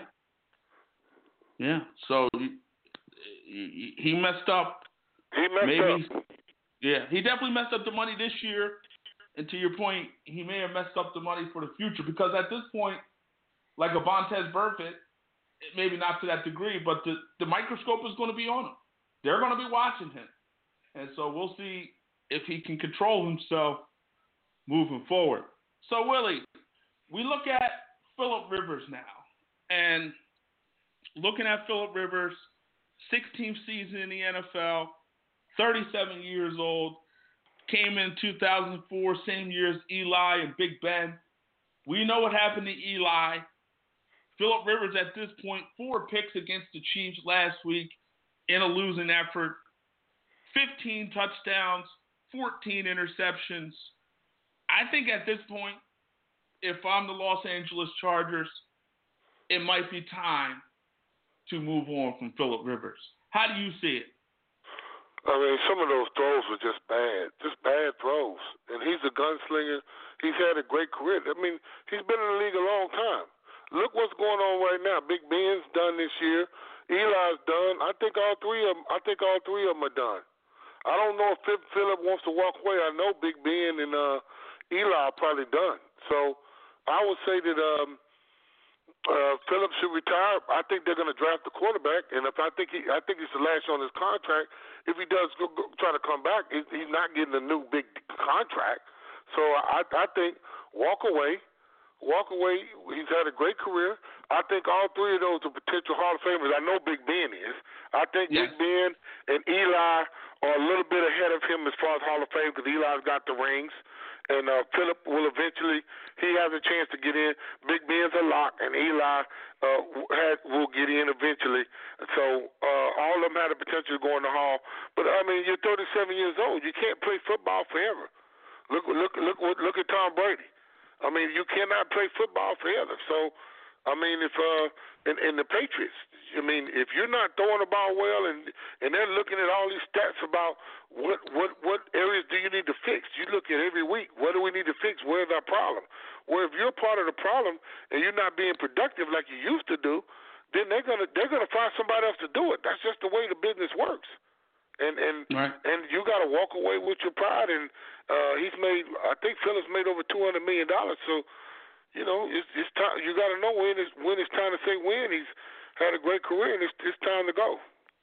Speaker 4: Yeah. So he, he, he messed up.
Speaker 5: He messed
Speaker 4: Maybe.
Speaker 5: up.
Speaker 4: Yeah. He definitely messed up the money this year. And to your point, he may have messed up the money for the future because at this point, like a Vontaze Burfict, maybe not to that degree, but the, the microscope is going to be on him. They're going to be watching him. And so we'll see if he can control himself moving forward. So, Willie, we look at Phillip Rivers now. And looking at Phillip Rivers, sixteenth season in the N F L, thirty-seven years old, came in two thousand four, same year as Eli and Big Ben. We know what happened to Eli. Phillip Rivers at this point, four picks against the Chiefs last week in a losing effort. fifteen touchdowns, fourteen interceptions. I think at this point, if I'm the Los Angeles Chargers, it might be time to move on from Phillip Rivers. How do you see it?
Speaker 5: I mean, some of those throws were just bad, just bad throws. And he's a gunslinger. He's had a great career. I mean, he's been in the league a long time. Look what's going on right now. Big Ben's done this year. Eli's done. I think all three of them. I think all three of them are done. I don't know if Phillip wants to walk away. I know Big Ben and uh, Eli are probably done. So I would say that um, uh, Phillip should retire. I think they're going to draft the quarterback, and if I think he, I think it's the last year on his contract. If he does go, go, try to come back, he's, he's not getting a new big contract. So I, I think walk away. Walk away. He's had a great career. I think all three of those are potential Hall of Famers. I know Big Ben is. I think
Speaker 4: Yes.
Speaker 5: Big Ben and Eli are a little bit ahead of him as far as Hall of Fame because Eli's got the rings. And uh, Phillip will eventually, he has a chance to get in. Big Ben's a lock, and Eli uh, has, will get in eventually. So uh, all of them had the potential to go in the Hall. But, I mean, you're thirty-seven years old. You can't play football forever. Look, look, look, look at Tom Brady. I mean, you cannot play football forever. So, I mean, if uh, and, and the Patriots, I mean, if you're not throwing the ball well, and and they're looking at all these stats about what what what areas do you need to fix, you look at every week. What do we need to fix? Where's our problem? Well, if you're part of the problem and you're not being productive like you used to do, then they're gonna they're gonna find somebody else to do it. That's just the way the business works. And and
Speaker 4: Right.
Speaker 5: and you got to walk away with your pride. And uh, he's made, I think Phillips made over two hundred million dollars. So, you know, it's it's time. You got to know when it's when it's time to say when. He's had a great career, and it's it's time to go.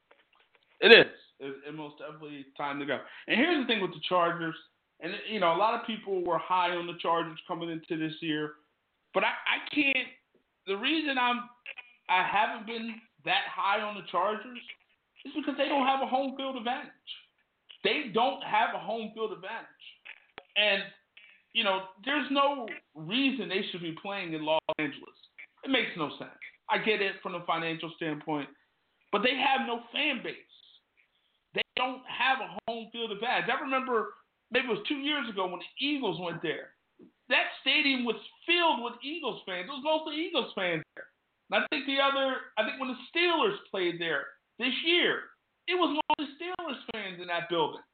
Speaker 4: It is. It, it most definitely time to go. And here's the thing with the Chargers. And, you know, a lot of people were high on the Chargers coming into this year. But I, I can't – the reason I'm I haven't been that high on the Chargers is because they don't have a home field advantage. They don't have a home field advantage. And, you know, there's no reason they should be playing in Los Angeles. It makes no sense. I get it from a financial standpoint. But they have no fan base. They don't have a home field advantage. I remember maybe it was two years ago when the Eagles went there. That stadium was filled with Eagles fans. It was mostly Eagles fans there. And I think the other, I think when the Steelers played there this year, it was mostly Steelers fans in that building.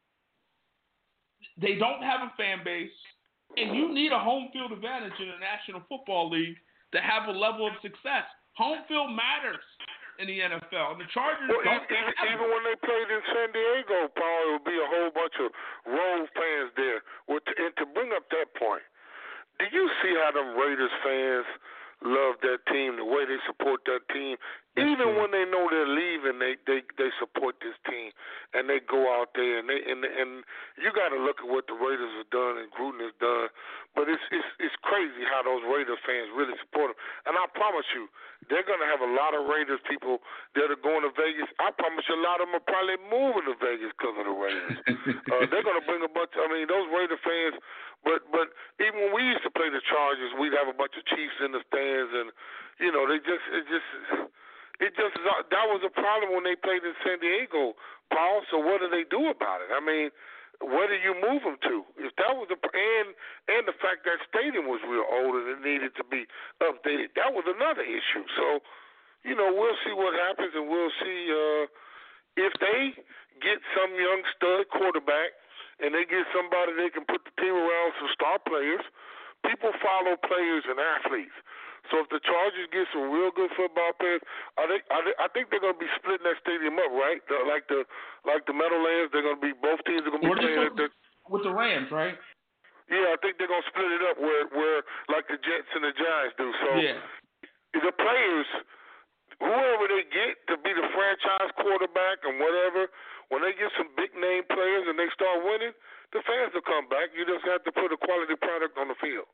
Speaker 4: They don't have a fan base, and you need a home field advantage in the National Football League to have a level of success. Home field matters. in the N F L. And the Chargers
Speaker 5: well,
Speaker 4: don't
Speaker 5: even,
Speaker 4: have
Speaker 5: even when they played in San Diego, Paul, it would be a whole bunch of Rose fans there. Well, to, and to bring up that point, do you see how them Raiders fans love that team, the way they support that team? That's Even true. When they know they're leaving, they, they, they support this team, and they go out there, and they and and you got to look at what the Raiders have done and Gruden has done. But it's it's it's crazy how those Raiders fans really support them. And I promise you, they're going to have a lot of Raiders people that are going to Vegas. I promise you, a lot of them are probably moving to Vegas because of the Raiders. uh, they're going to bring a bunch. I mean, those Raider fans. But but even when we used to play the Chargers, we'd have a bunch of Chiefs in the stands, and you know they just it just it just that was a problem when they played in San Diego, Paul. So what do they do about it? I mean, where do you move them to? If that was the and and the fact that stadium was real old and it needed to be updated, that was another issue. So you know we'll see what happens, and we'll see uh, if they get some young stud quarterback. And they get somebody they can put the team around, some star players. People follow players and athletes. So if the Chargers get some real good football players, are they, are they, I think they're going to be splitting that stadium up, right? The, like the like the Meadowlands, they're going to be both teams are going to be playing
Speaker 4: with, the, with the Rams, right?
Speaker 5: Yeah, I think they're going to split it up where where like the Jets and the Giants do. So
Speaker 4: yeah.
Speaker 5: the players, whoever they get to be the franchise quarterback and whatever. When they get some big-name players and they start winning, the fans will come back. You just have to put a quality product on the field.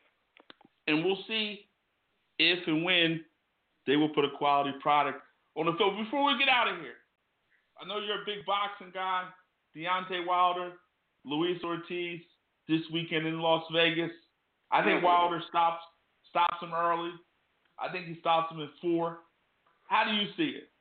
Speaker 4: And we'll see if and when they will put a quality product on the field. Before we get out of here, I know you're a big boxing guy. Deontay Wilder, Luis Ortiz this weekend in Las Vegas. I think Wilder stops stops him early. I think he stops him in four. How do you see it?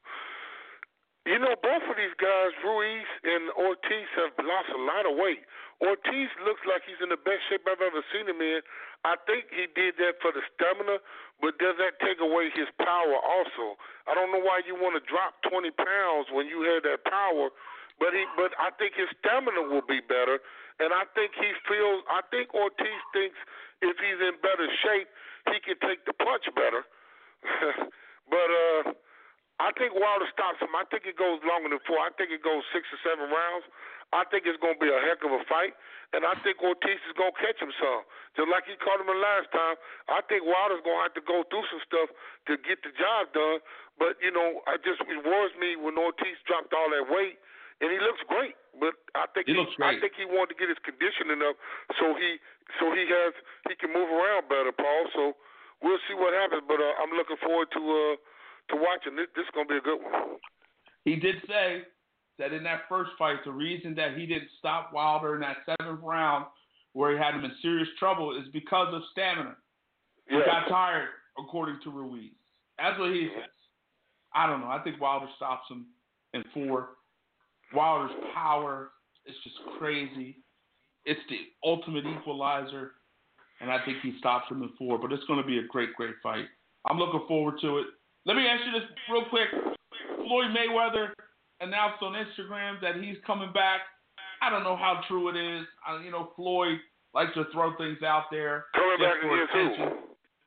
Speaker 5: You know, both of these guys, Ruiz and Ortiz, have lost a lot of weight. Ortiz looks like he's in the best shape I've ever seen him in. I think he did that for the stamina, but does that take away his power also? I don't know why you want to drop twenty pounds when you have that power, but he, but I think his stamina will be better, and I think he feels, I think Ortiz thinks if he's in better shape, he can take the punch better. but, uh, I think Wilder stops him. I think it goes longer than four. I think it goes six or seven rounds. I think it's going to be a heck of a fight, and I think Ortiz is going to catch him some. Just like he caught him the last time, I think Wilder's going to have to go through some stuff to get the job done. But, you know, I just it worries me when Ortiz dropped all that weight, and he looks great. But I think
Speaker 4: he,
Speaker 5: he
Speaker 4: looks great.
Speaker 5: I think he wanted to get his conditioning up so he so he has he can move around better, Paul. So we'll see what happens. But uh, I'm looking forward to uh, – to watching. This, this is going to be a good one.
Speaker 4: He did say that in that first fight, the reason that he didn't stop Wilder in that seventh round where he had him in serious trouble is because of stamina. He
Speaker 5: yeah.
Speaker 4: got tired, according to Ruiz. That's what he says. I don't know. I think Wilder stops him in four. Wilder's power is just crazy. It's the ultimate equalizer, and I think he stops him in four. But it's going to be a great, great fight. I'm looking forward to it. Let me ask you this real quick. Floyd Mayweather announced on Instagram that he's coming back. I don't know how true it is. I, you know, Floyd likes to throw things out there.
Speaker 5: Coming back against who?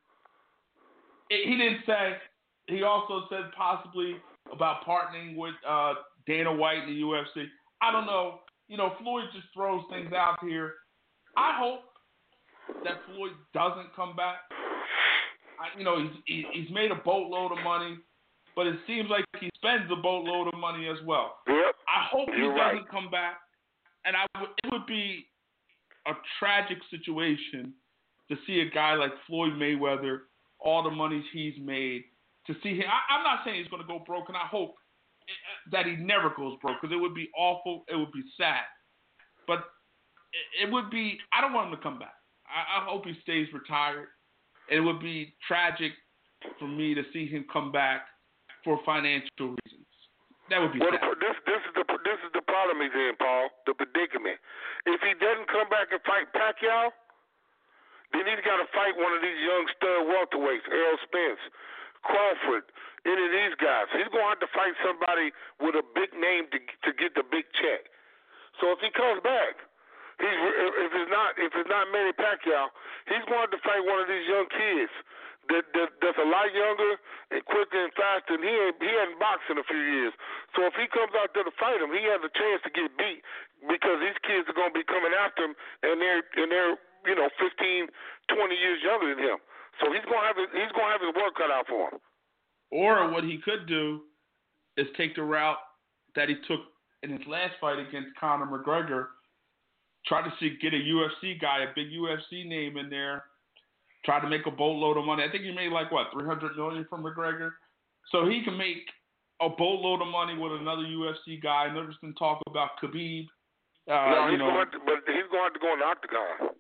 Speaker 4: He didn't say. He also said possibly about partnering with uh, Dana White in the U F C. I don't know. You know, Floyd just throws things out here. I hope that Floyd doesn't come back. I, you know, he's, he's made a boatload of money, but it seems like he spends a boatload of money as well.
Speaker 5: Yep.
Speaker 4: I hope he
Speaker 5: You're
Speaker 4: doesn't
Speaker 5: right.
Speaker 4: come back, and I w- it would be a tragic situation to see a guy like Floyd Mayweather, all the money he's made, to see him. I, I'm not saying he's going to go broke, and I hope it, that he never goes broke, because it would be awful. It would be sad. But it, it would be – I don't want him to come back. I, I hope he stays retired. It would be tragic for me to see him come back for financial reasons. That would be
Speaker 5: well,
Speaker 4: sad.
Speaker 5: The, this, this, is the, this is the problem he's in, Paul, the predicament. If he doesn't come back and fight Pacquiao, then he's got to fight one of these young stud welterweights, Errol Spence, Crawford, any of these guys. He's going to have to fight somebody with a big name to to get the big check. So if he comes back, he's if it's not if it's not Manny Pacquiao, he's going to have to fight one of these young kids that, that that's a lot younger and quicker and faster, and he ain't, he hadn't boxed in a few years. So if he comes out there to fight him, he has a chance to get beat because these kids are going to be coming after him, and they're and they're you know fifteen, twenty years younger than him. So he's going to have his, he's going to have his work cut out for him.
Speaker 4: Or what he could do is take the route that he took in his last fight against Conor McGregor. Try to see, get a U F C guy, a big U F C name in there. Try to make a boatload of money. I think he made like what three hundred million from McGregor, so he can make a boatload of money with another U F C guy. I noticed him talk about Khabib. Uh,
Speaker 5: no, he's
Speaker 4: you know,
Speaker 5: going to, but he's going to have to go in the octagon.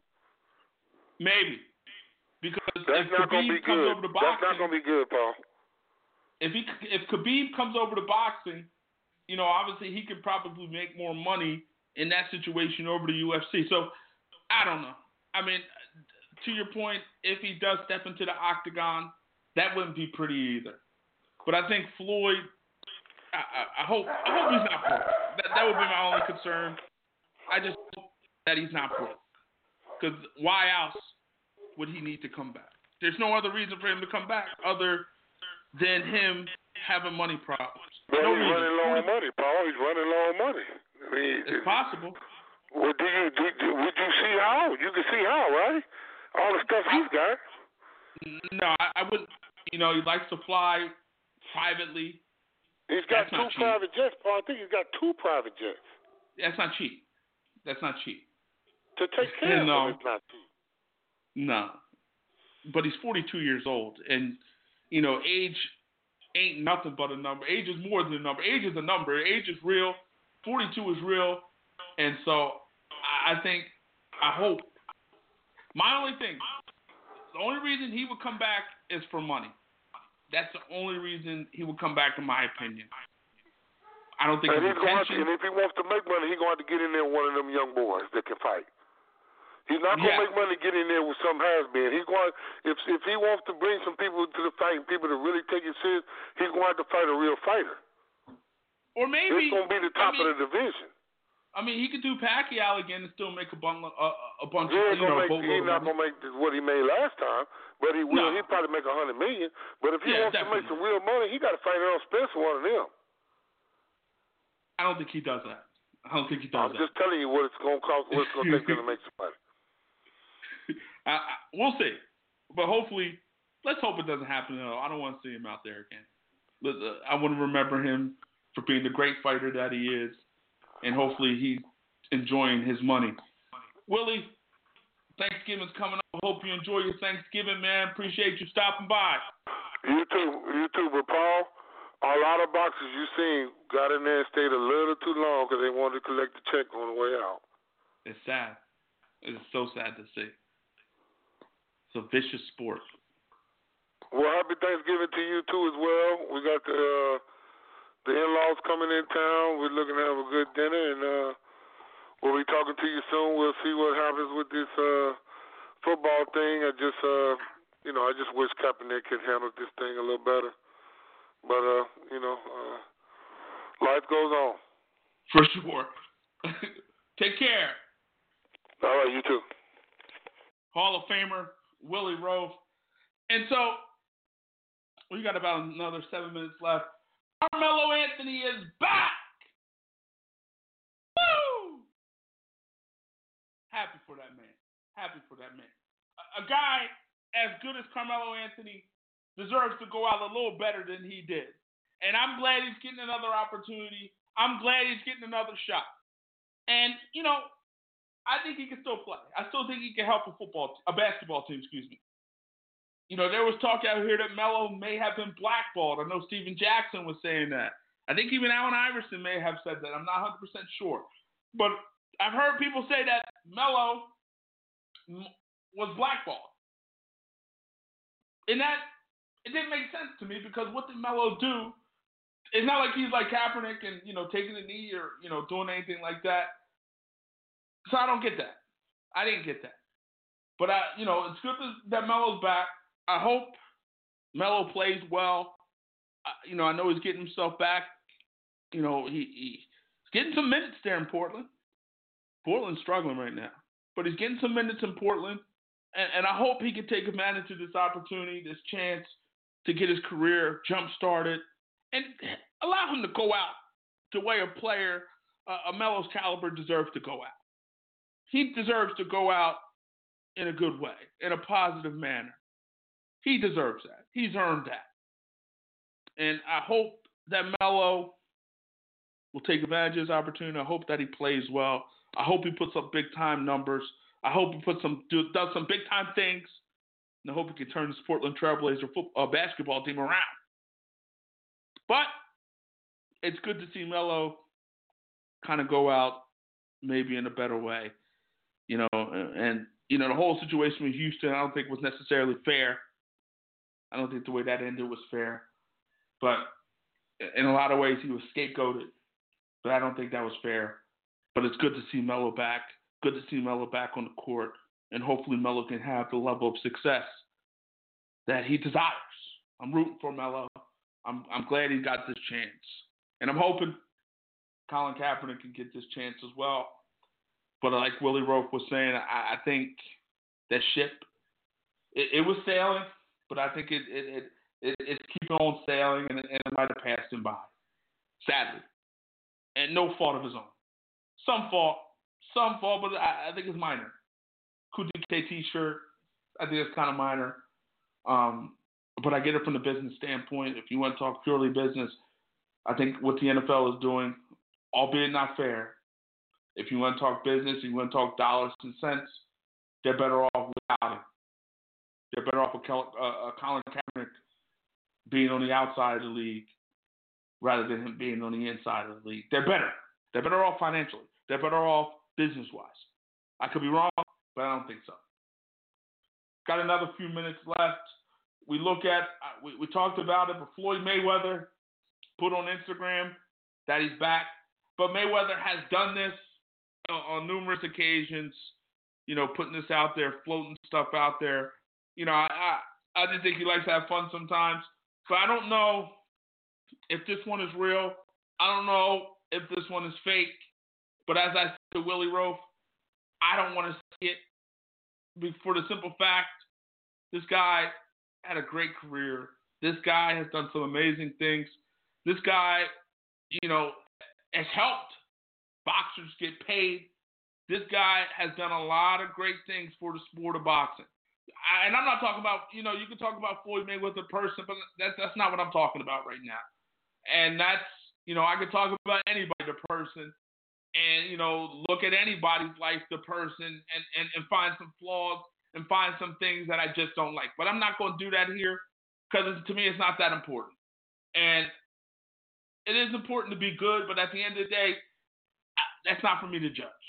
Speaker 4: Maybe because
Speaker 5: that's
Speaker 4: if
Speaker 5: not going to
Speaker 4: Khabib
Speaker 5: be
Speaker 4: comes
Speaker 5: good.
Speaker 4: over to boxing,
Speaker 5: that's not going to be good, Paul.
Speaker 4: If he if Khabib comes over to boxing, you know, obviously he could probably make more money in that situation over to U F C. So I don't know. I mean, to your point, if he does step into the octagon, that wouldn't be pretty either. But I think Floyd, I, I, I hope I hope he's not Floyd. That that would be my only concern. I just hope that he's not Floyd. Because why else would he need to come back? There's no other reason for him to come back other than him having money problems.
Speaker 5: Well,
Speaker 4: no
Speaker 5: he's
Speaker 4: reason.
Speaker 5: running low on money, Paul. He's running low on money. I mean,
Speaker 4: it's possible.
Speaker 5: Well, do you do, do, would you see how? You can see how, right? All the stuff he's got.
Speaker 4: No, I, I wouldn't. You know, he likes to fly privately.
Speaker 5: He's got
Speaker 4: That's
Speaker 5: two private jets, Paul. I think he's got two private jets.
Speaker 4: That's not cheap. That's not cheap.
Speaker 5: To take care
Speaker 4: no.
Speaker 5: of him, it's not cheap.
Speaker 4: No. But he's forty-two years old, and you know, age ain't nothing but a number. Age is more than a number. Age is a number. Age is real. forty-two is real, and so I think, I hope. My only thing, the only reason he would come back is for money. That's the only reason he would come back, in my opinion. I don't think
Speaker 5: and,
Speaker 4: his
Speaker 5: he's going
Speaker 4: intention.
Speaker 5: to, and if he wants to make money, he's going to have to get in there with one of them young boys that can fight. He's not going to
Speaker 4: yeah.
Speaker 5: make money get in there with some has-been. He's going if if he wants to bring some people to the fight and people to really take it serious, he's going to have to fight a real fighter.
Speaker 4: Or maybe
Speaker 5: it's going to be the top
Speaker 4: I mean,
Speaker 5: of the division.
Speaker 4: I mean, he could do Pacquiao again and still make a, bun- a, a bunch
Speaker 5: he
Speaker 4: of, you know,
Speaker 5: make,
Speaker 4: boatload
Speaker 5: He's not going to make what he made last time, but he will.
Speaker 4: No.
Speaker 5: He'll probably make a hundred million. But if he
Speaker 4: yeah,
Speaker 5: wants
Speaker 4: definitely.
Speaker 5: to make some real money, he got to fight Earl Spence, one of them.
Speaker 4: I don't think he does that. I don't think he does
Speaker 5: I'm
Speaker 4: that.
Speaker 5: just telling you what it's going to cost, what it's going to take to make some money.
Speaker 4: I, I, we'll see. But hopefully, let's hope it doesn't happen at all. I don't want to see him out there again. But, uh, I want to remember him for being the great fighter that he is, and hopefully he's enjoying his money. Willie, Thanksgiving's coming up. Hope you enjoy your Thanksgiving, man. Appreciate you stopping by.
Speaker 5: You too. You too. But, Paul, a lot of boxers you seen got in there and stayed a little too long because they wanted to collect the check on the way out.
Speaker 4: It's sad. It's so sad to see. It's a vicious sport.
Speaker 5: Well, happy Thanksgiving to you, too, as well. We got the uh, the in-laws coming in town. We're looking to have a good dinner, and uh, we'll be talking to you soon. We'll see what happens with this uh, football thing. I just, uh, you know, I just wish Kaepernick could handle this thing a little better. But, uh, you know, uh, life goes on.
Speaker 4: For sure. Take care.
Speaker 5: All right, you too.
Speaker 4: Hall of Famer, Willie Roaf. And so, we got about another seven minutes left. Carmelo Anthony is back! Woo! Happy for that man. Happy for that man. A, a guy as good as Carmelo Anthony deserves to go out a little better than he did. And I'm glad he's getting another opportunity. I'm glad he's getting another shot. And, you know, I think he can still play. I still think he can help a football, a basketball team, excuse me. You know, there was talk out here that Melo may have been blackballed. I know Steven Jackson was saying that. I think even Allen Iverson may have said that. I'm not one hundred percent sure. But I've heard people say that Melo was blackballed. And that, it didn't make sense to me because what did Melo do? It's not like he's like Kaepernick and, you know, taking a knee or, you know, doing anything like that. So I don't get that. I didn't get that. But, I, you know, it's good that Melo's back. I hope Melo plays well. Uh, you know, I know he's getting himself back. You know, he, he's getting some minutes there in Portland. Portland's struggling right now. But he's getting some minutes in Portland. And, and I hope he can take advantage of this opportunity, this chance to get his career jump-started and allow him to go out the way a player, uh, a Melo's caliber, deserves to go out. He deserves to go out in a good way, in a positive manner. He deserves that. He's earned that. And I hope that Melo will take advantage of his opportunity. I hope that he plays well. I hope he puts up big-time numbers. I hope he puts some do, does some big-time things. And I hope he can turn this Portland Trailblazer football, uh, basketball team around. But it's good to see Melo kind of go out maybe in a better way. You know, and, you know, the whole situation with Houston I don't think was necessarily fair. I don't think the way that ended was fair. But in a lot of ways, he was scapegoated. But I don't think that was fair. But it's good to see Melo back. Good to see Melo back on the court. And hopefully Melo can have the level of success that he desires. I'm rooting for Melo. I'm I'm glad he got this chance. And I'm hoping Colin Kaepernick can get this chance as well. But like Willie Roaf was saying, I, I think that ship, it, it was sailing, but I think it it, it, it it's keeping on sailing, and it, and it might have passed him by, sadly. And no fault of his own. Some fault, some fault, but I, I think it's minor. Kudike t-shirt, I think it's kind of minor. Um, but I get it from the business standpoint. If you want to talk purely business, I think what the N F L is doing, albeit not fair, if you want to talk business, you want to talk dollars and cents, they're better off without it. They're better off with uh, Colin Kaepernick being on the outside of the league rather than him being on the inside of the league. They're better. They're better off financially. They're better off business-wise. I could be wrong, but I don't think so. Got another few minutes left. We look at, uh, we, we talked about it, but Floyd Mayweather put on Instagram that he's back. But Mayweather has done this uh, on numerous occasions, you know, putting this out there, floating stuff out there. You know, I, I, I just think he likes to have fun sometimes. But I don't know if this one is real. I don't know if this one is fake. But as I said to Willie Roaf, I don't want to see it for the simple fact this guy had a great career. This guy has done some amazing things. This guy, you know, has helped boxers get paid. This guy has done a lot of great things for the sport of boxing. I, and I'm not talking about, you know, you can talk about Floyd Mayweather person, but that's, that's not what I'm talking about right now. And that's, you know, I could talk about anybody, the person, and, you know, look at anybody's life, the person, and, and, and find some flaws and find some things that I just don't like. But I'm not going to do that here because to me it's not that important. And it is important to be good, but at the end of the day, that's not for me to judge.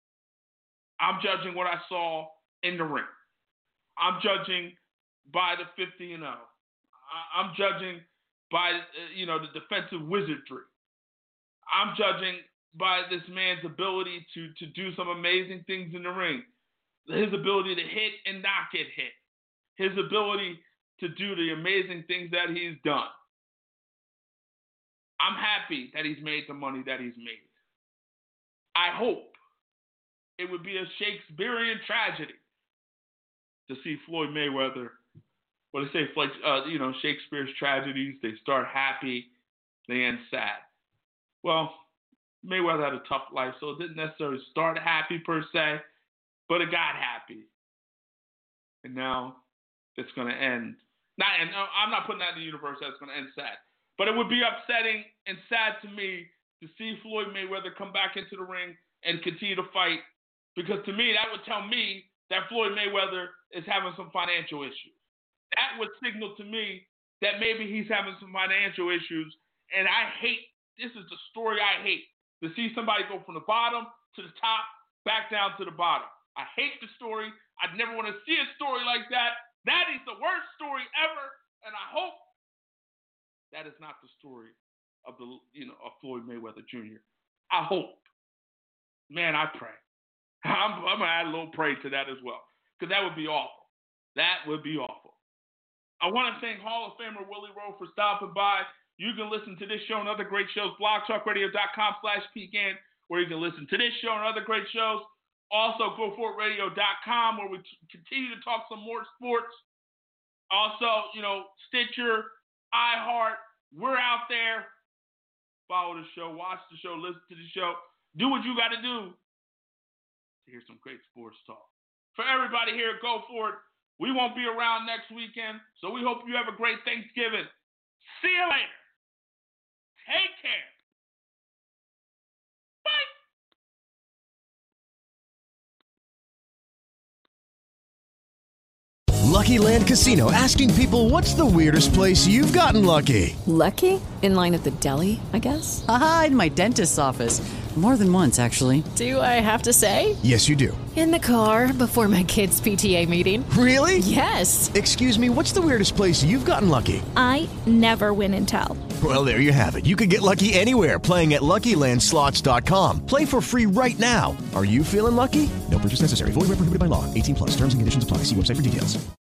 Speaker 4: I'm judging what I saw in the ring. I'm judging by the fifty and oh. I'm judging by, you know, the defensive wizardry. I'm judging by this man's ability to, to do some amazing things in the ring. His ability to hit and not get hit. His ability to do the amazing things that he's done. I'm happy that he's made the money that he's made. I hope it would be a Shakespearean tragedy to see Floyd Mayweather. What they say, like, uh, you know, Shakespeare's tragedies, they start happy, they end sad. Well, Mayweather had a tough life, so it didn't necessarily start happy per se, but it got happy. And now it's going to end. Not, and I'm not putting that in the universe that it's going to end sad. But it would be upsetting and sad to me to see Floyd Mayweather come back into the ring and continue to fight. Because to me, that would tell me that Floyd Mayweather is having some financial issues. That would signal to me that maybe he's having some financial issues. And I hate, this is the story I hate, to see somebody go from the bottom to the top, back down to the bottom. I hate the story. I'd never want to see a story like that. That is the worst story ever. And I hope that is not the story of the, you know, of Floyd Mayweather Junior I hope. Man, I pray. I'm, I'm going to add a little pray to that as well, because that would be awful. That would be awful. I want to thank Hall of Famer Willie Rowe for stopping by. You can listen to this show and other great shows, blog talk radio dot com slash pecan, where you can listen to this show and other great shows. Also, go for it radio dot com, where we t- continue to talk some more sports. Also, you know, Stitcher, iHeart, we're out there. Follow the show, watch the show, listen to the show. Do what you got to do to hear some great sports talk. For everybody here at Go For It, we won't be around next weekend, so we hope you have a great Thanksgiving. See you later. Take care. Bye.
Speaker 6: Lucky Land Casino, asking people, what's the weirdest place you've gotten lucky?
Speaker 7: Lucky? In line at the deli, I guess?
Speaker 8: Aha, in my dentist's office. More than once, actually.
Speaker 7: Do I have to say?
Speaker 6: Yes, you do.
Speaker 7: In the car before my kids' P T A meeting.
Speaker 6: Really?
Speaker 7: Yes.
Speaker 6: Excuse me, what's the weirdest place you've gotten lucky?
Speaker 9: I never win and tell.
Speaker 6: Well, there you have it. You can get lucky anywhere, playing at Lucky Land Slots dot com. Play for free right now. Are you feeling lucky? No purchase necessary. Void where prohibited by law. eighteen plus. Terms and conditions apply. See website for details.